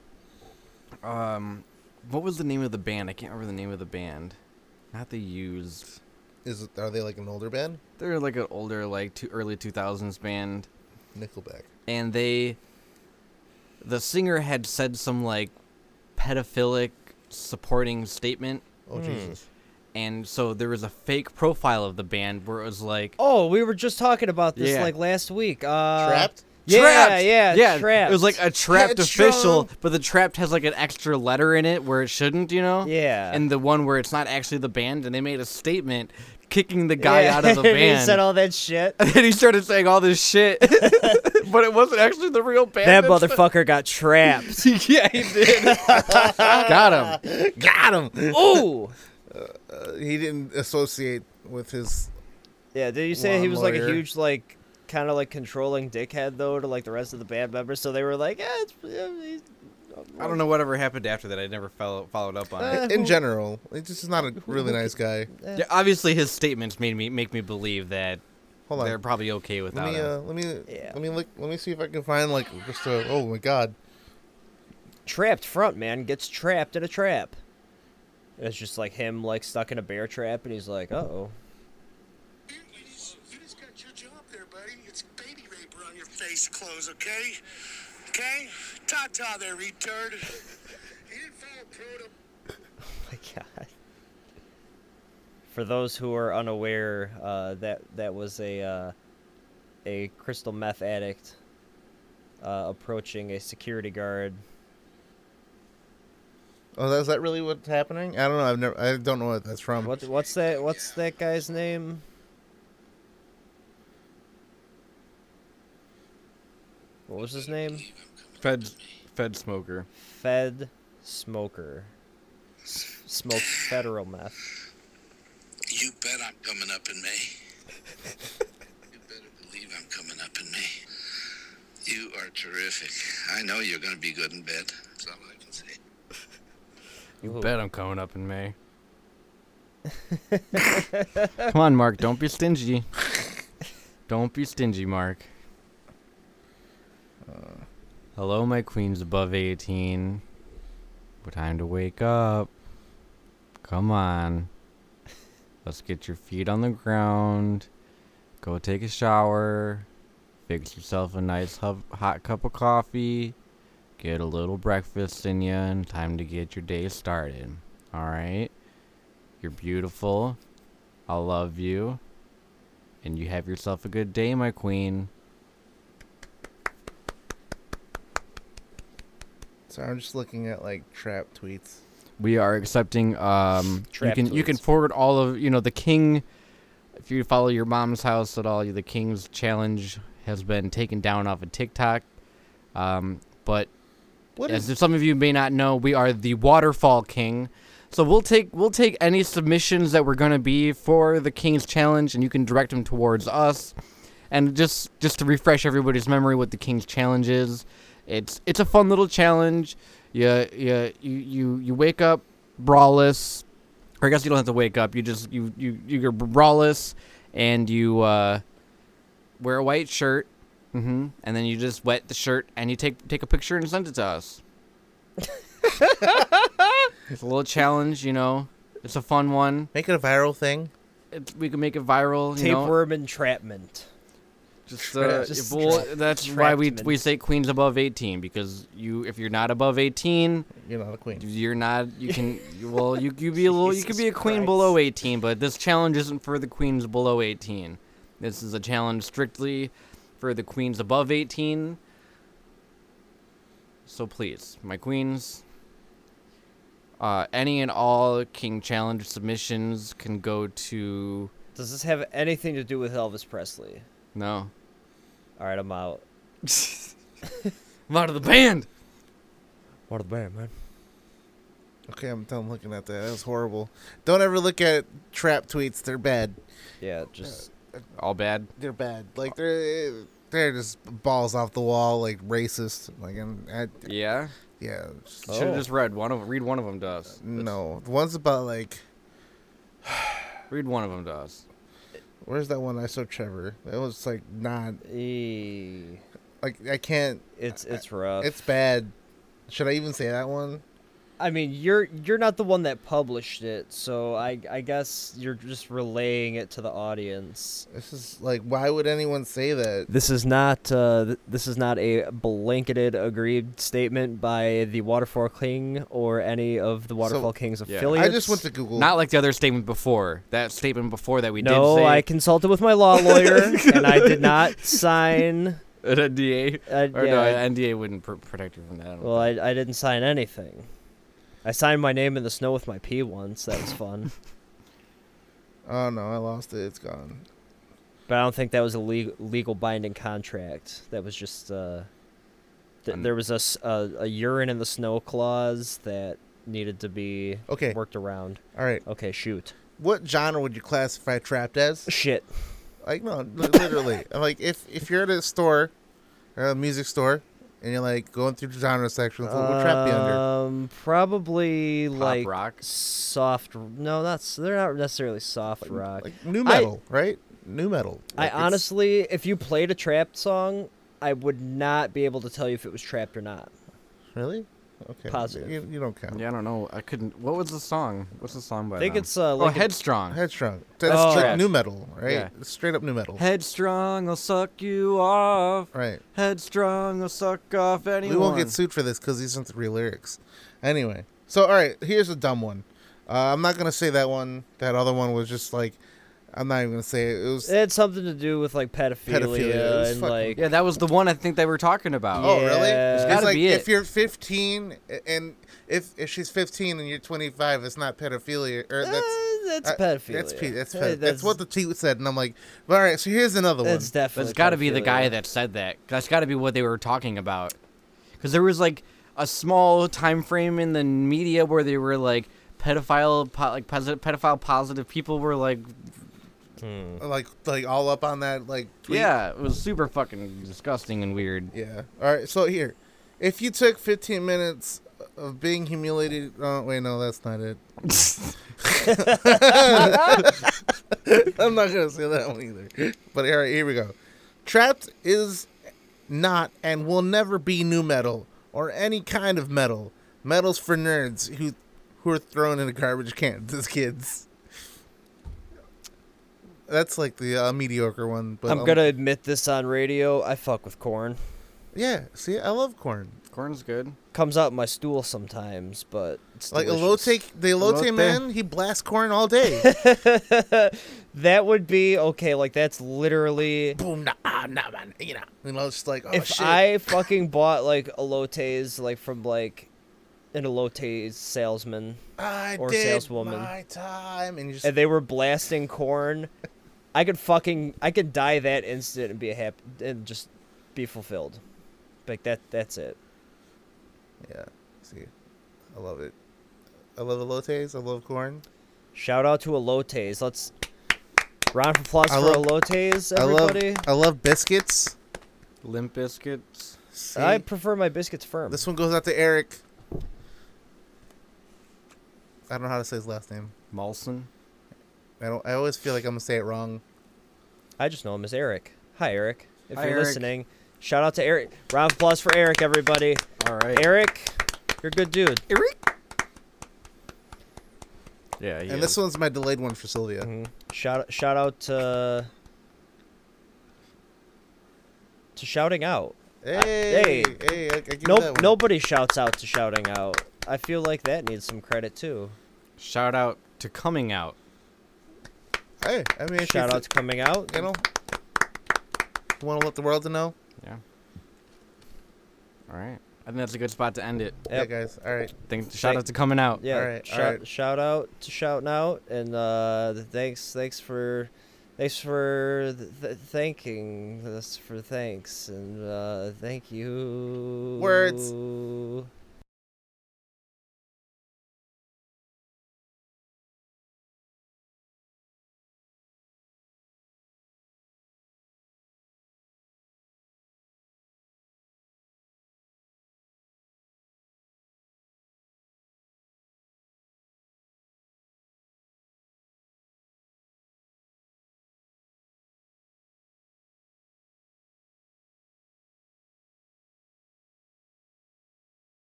what was the name of the band? I can't remember the name of the band. Not the Used.
Are they like an older band?
They're like an older, like early 2000s band,
Nickelback.
and the singer had said some like pedophilic supporting statement,
Oh Jesus.
And so there was a fake profile of the band where it was like,
Oh, we were just talking about this
Yeah.
like last week.
Trapped?
Yeah,
Trapped!
yeah, Trapped.
It was like a Trapped
Headstrong.
official, but the Trapped has like an extra letter in it where it shouldn't, you know?
Yeah.
And the one where it's not actually the band, and they made a statement kicking the guy out of the
He
band.
said all that shit.
And then he started saying all this shit, but it wasn't actually the real band.
That motherfucker got trapped.
Yeah, he did. Got him.
Got him.
Ooh.
He didn't associate with his.
Yeah, did you say he was like a
Lawnmower.
huge, like, kind of like controlling dickhead, though, to like the rest of the band members? So they were like, he's...
I don't know whatever happened after that. I never followed up on it.
In general, he's just not a really nice guy.
Yeah, obviously, his statements make me believe that
Hold on.
they're probably okay without him.
Let me see if I can find like just a. Oh my god.
Trapped front man gets trapped in a trap. It's just like him, like, stuck in a bear trap, and he's like, uh-oh.
You just got your job there, buddy. It's baby raper on your face clothes, okay? Okay? Ta-ta there, retard. He didn't follow protocol.
Oh my god. For those who are unaware, that was a crystal meth addict approaching a security guard.
Oh, is that really what's happening? I don't know. I don't know what that's from.
What's that guy's name? What was his name?
Fed smoker.
Fed Smoker. Smoked federal meth.
You bet I'm coming up in May. You better believe I'm coming up in May. You are terrific. I know you're going to be good in bed. That's all I can say.
You
Ooh.
bet I'm coming up in May. Come on, Mark. Don't be stingy. Don't be stingy, Mark. Hello, my queens above 18. Time to wake up. Come on. Let's get your feet on the ground. Go take a shower. Fix yourself a nice hot cup of coffee. Get a little breakfast in you, and time to get your day started. Alright? You're beautiful. I love you. And you have yourself a good day, my queen.
So I'm just looking at like trap tweets.
We are accepting
Trap
you can
tweets.
forward all of the king. If you follow your mom's house at all, the king's challenge has been taken down off of TikTok. But
What
as
is?
some of you may not know, we are the Waterfall King. So we'll take any submissions that we're gonna be for the King's Challenge, and you can direct them towards us. And just to refresh everybody's memory, what the King's Challenge is, it's a fun little challenge. You wake up braless, or I guess you don't have to wake up. You're braless, and you wear a white shirt. And then you just wet the shirt, and you take a picture and send it to us. It's a little challenge, It's a fun one.
Make it a viral thing.
We can make it viral,
Tapeworm entrapment.
That's why we
Entrapment.
say queens above 18, because if you're not above 18,
You're not a queen.
you're not. You can you could be you could be a queen
Christ.
below 18, but this challenge isn't for the queens below 18. This is a challenge strictly for the queens above 18. So please, my queens, any and all King Challenge submissions can go to...
Does this have anything to do with Elvis Presley?
No.
All right, I'm out.
I'm out of the band!
What a band, man.
Okay, I'm done looking at that. That was horrible. Don't ever look at trap tweets. They're bad.
Yeah, just
All bad?
They're bad. Like they're just balls off the wall, like racist. Like
Yeah?
yeah.
Should have just read one of them to us.
No, the one's about like.
Read one of them to us.
Where's that one I saw Trevor? That was like not like I can't.
it's rough.
It's bad. Should I even say that one?
I mean, you're not the one that published it, so I guess you're just relaying it to the audience.
This is like, why would anyone say that?
This is not a blanketed agreed statement by the Waterfall King or any of the Waterfall King's
yeah.
affiliates.
I just went to Google.
Not like the other statement before. That statement before that we did
No,
say.
I consulted with my law lawyer, and I did not sign.
An NDA? Or
yeah,
no, an NDA wouldn't protect you from that. I don't
Well,
think.
I didn't sign anything. I signed my name in the snow with my pee once. That was fun.
Oh no, I lost it. It's gone.
But I don't think that was a legal binding contract. That was just there was a urine in the snow clause that needed to be
Okay.
worked around.
All right.
Okay, shoot.
What genre would you classify Trapped as?
Shit.
Like no, literally. Like if you're at a store, or a music store, and you're like going through the genre sections, what would Trap be under?
Probably
Pop
like
rock?
soft. No, they're not necessarily soft rock.
Like new metal, right? New metal.
I
Like, it's-
honestly, if you played a Trapped song, I would not be able to tell you if it was Trapped or not.
Really? Okay.
Positive.
You don't count.
Yeah, I don't know. I couldn't. What was the song? What's the song by
I think
them?
it's
Oh,
like
Headstrong.
Headstrong. That's
Oh.
like
Trapped.
new metal, right?
Yeah.
It's straight up new metal.
Headstrong will suck you off.
Right.
Headstrong will suck off anyone.
We won't get sued for this because these aren't the real lyrics. Anyway, so all right, here's a dumb one. I'm not gonna say that one. That other one was just like, I'm not even gonna say it. It was
it had something to do with like pedophilia,
Pedophilia, it was
and
fucking-
like
Yeah, that was the one I think they were talking about.
Oh, really?
Yeah.
It's
gotta
like
be it.
if you're 15 and if she's 15 and you're 25, it's not pedophilia. Or
that's pedophilia.
That's what the tweet said, and I'm like, all right. So here's another one.
That's definitely.
That's got to be the guy
pedophilia.
that said that. That's got to be what they were talking about. Because there was like a small time frame in the media where they were like pedophile positive people were like,
like all up on that like tweet.
yeah, it was super fucking disgusting and weird.
Yeah. All right. So here, if you took 15 minutes of being humiliated, oh wait, no, that's not it. I'm not gonna say that one either. But all right, here we go. Trapped is not and will never be new metal or any kind of metal. Metal's for nerds who are thrown in a garbage can as kids. That's like the mediocre one. But
I'm gonna admit this on radio. I fuck with corn.
Yeah. See, I love corn.
Corn's good.
Comes out in my stool sometimes, but it's
Like
delicious.
the elote
Elote.
man, he blasts corn all day.
That would be okay. Like that's literally.
Boom, man, you know, it's like, oh
If
shit.
I fucking bought like elotes like from like an elote salesman
I
or
did
saleswoman.
my time, and you just
and they were blasting corn, I could die that instant and be and just be fulfilled. Like that's it.
yeah. See, I love it. I love elotes. I love corn.
Shout out to elotes. Let's round of applause
I
for
love-
elotes, everybody.
I love biscuits.
Limp Biscuits.
See,
I prefer my biscuits firm.
this one goes out to Eric. I don't know how to say his last name.
Molson.
I always feel like I'm gonna say it wrong.
I just know him as Eric. Hi, Eric. If
Hi,
you're
Eric.
listening, shout out to Eric. Round of applause for Eric, everybody.
All right.
Eric, you're a good dude.
Yeah. He
And this one's my delayed one for Sylvia.
Mhm. Shout out to shouting out.
Hey, I give you that
Nope,
one.
nobody shouts out to shouting out. I feel like that needs some credit too.
Shout out to coming out.
Hey, I mean, if
Shout
you
out to coming out.
you know, want to let the world to know.
Yeah. All right. I think that's a good spot to end it.
Yeah,
Yep.
guys. All right.
Shout out to coming out.
Yeah.
Alright,
shout,
alright.
shout out to shouting out, and thanks for thanking us for thanks, and thank you.
Words.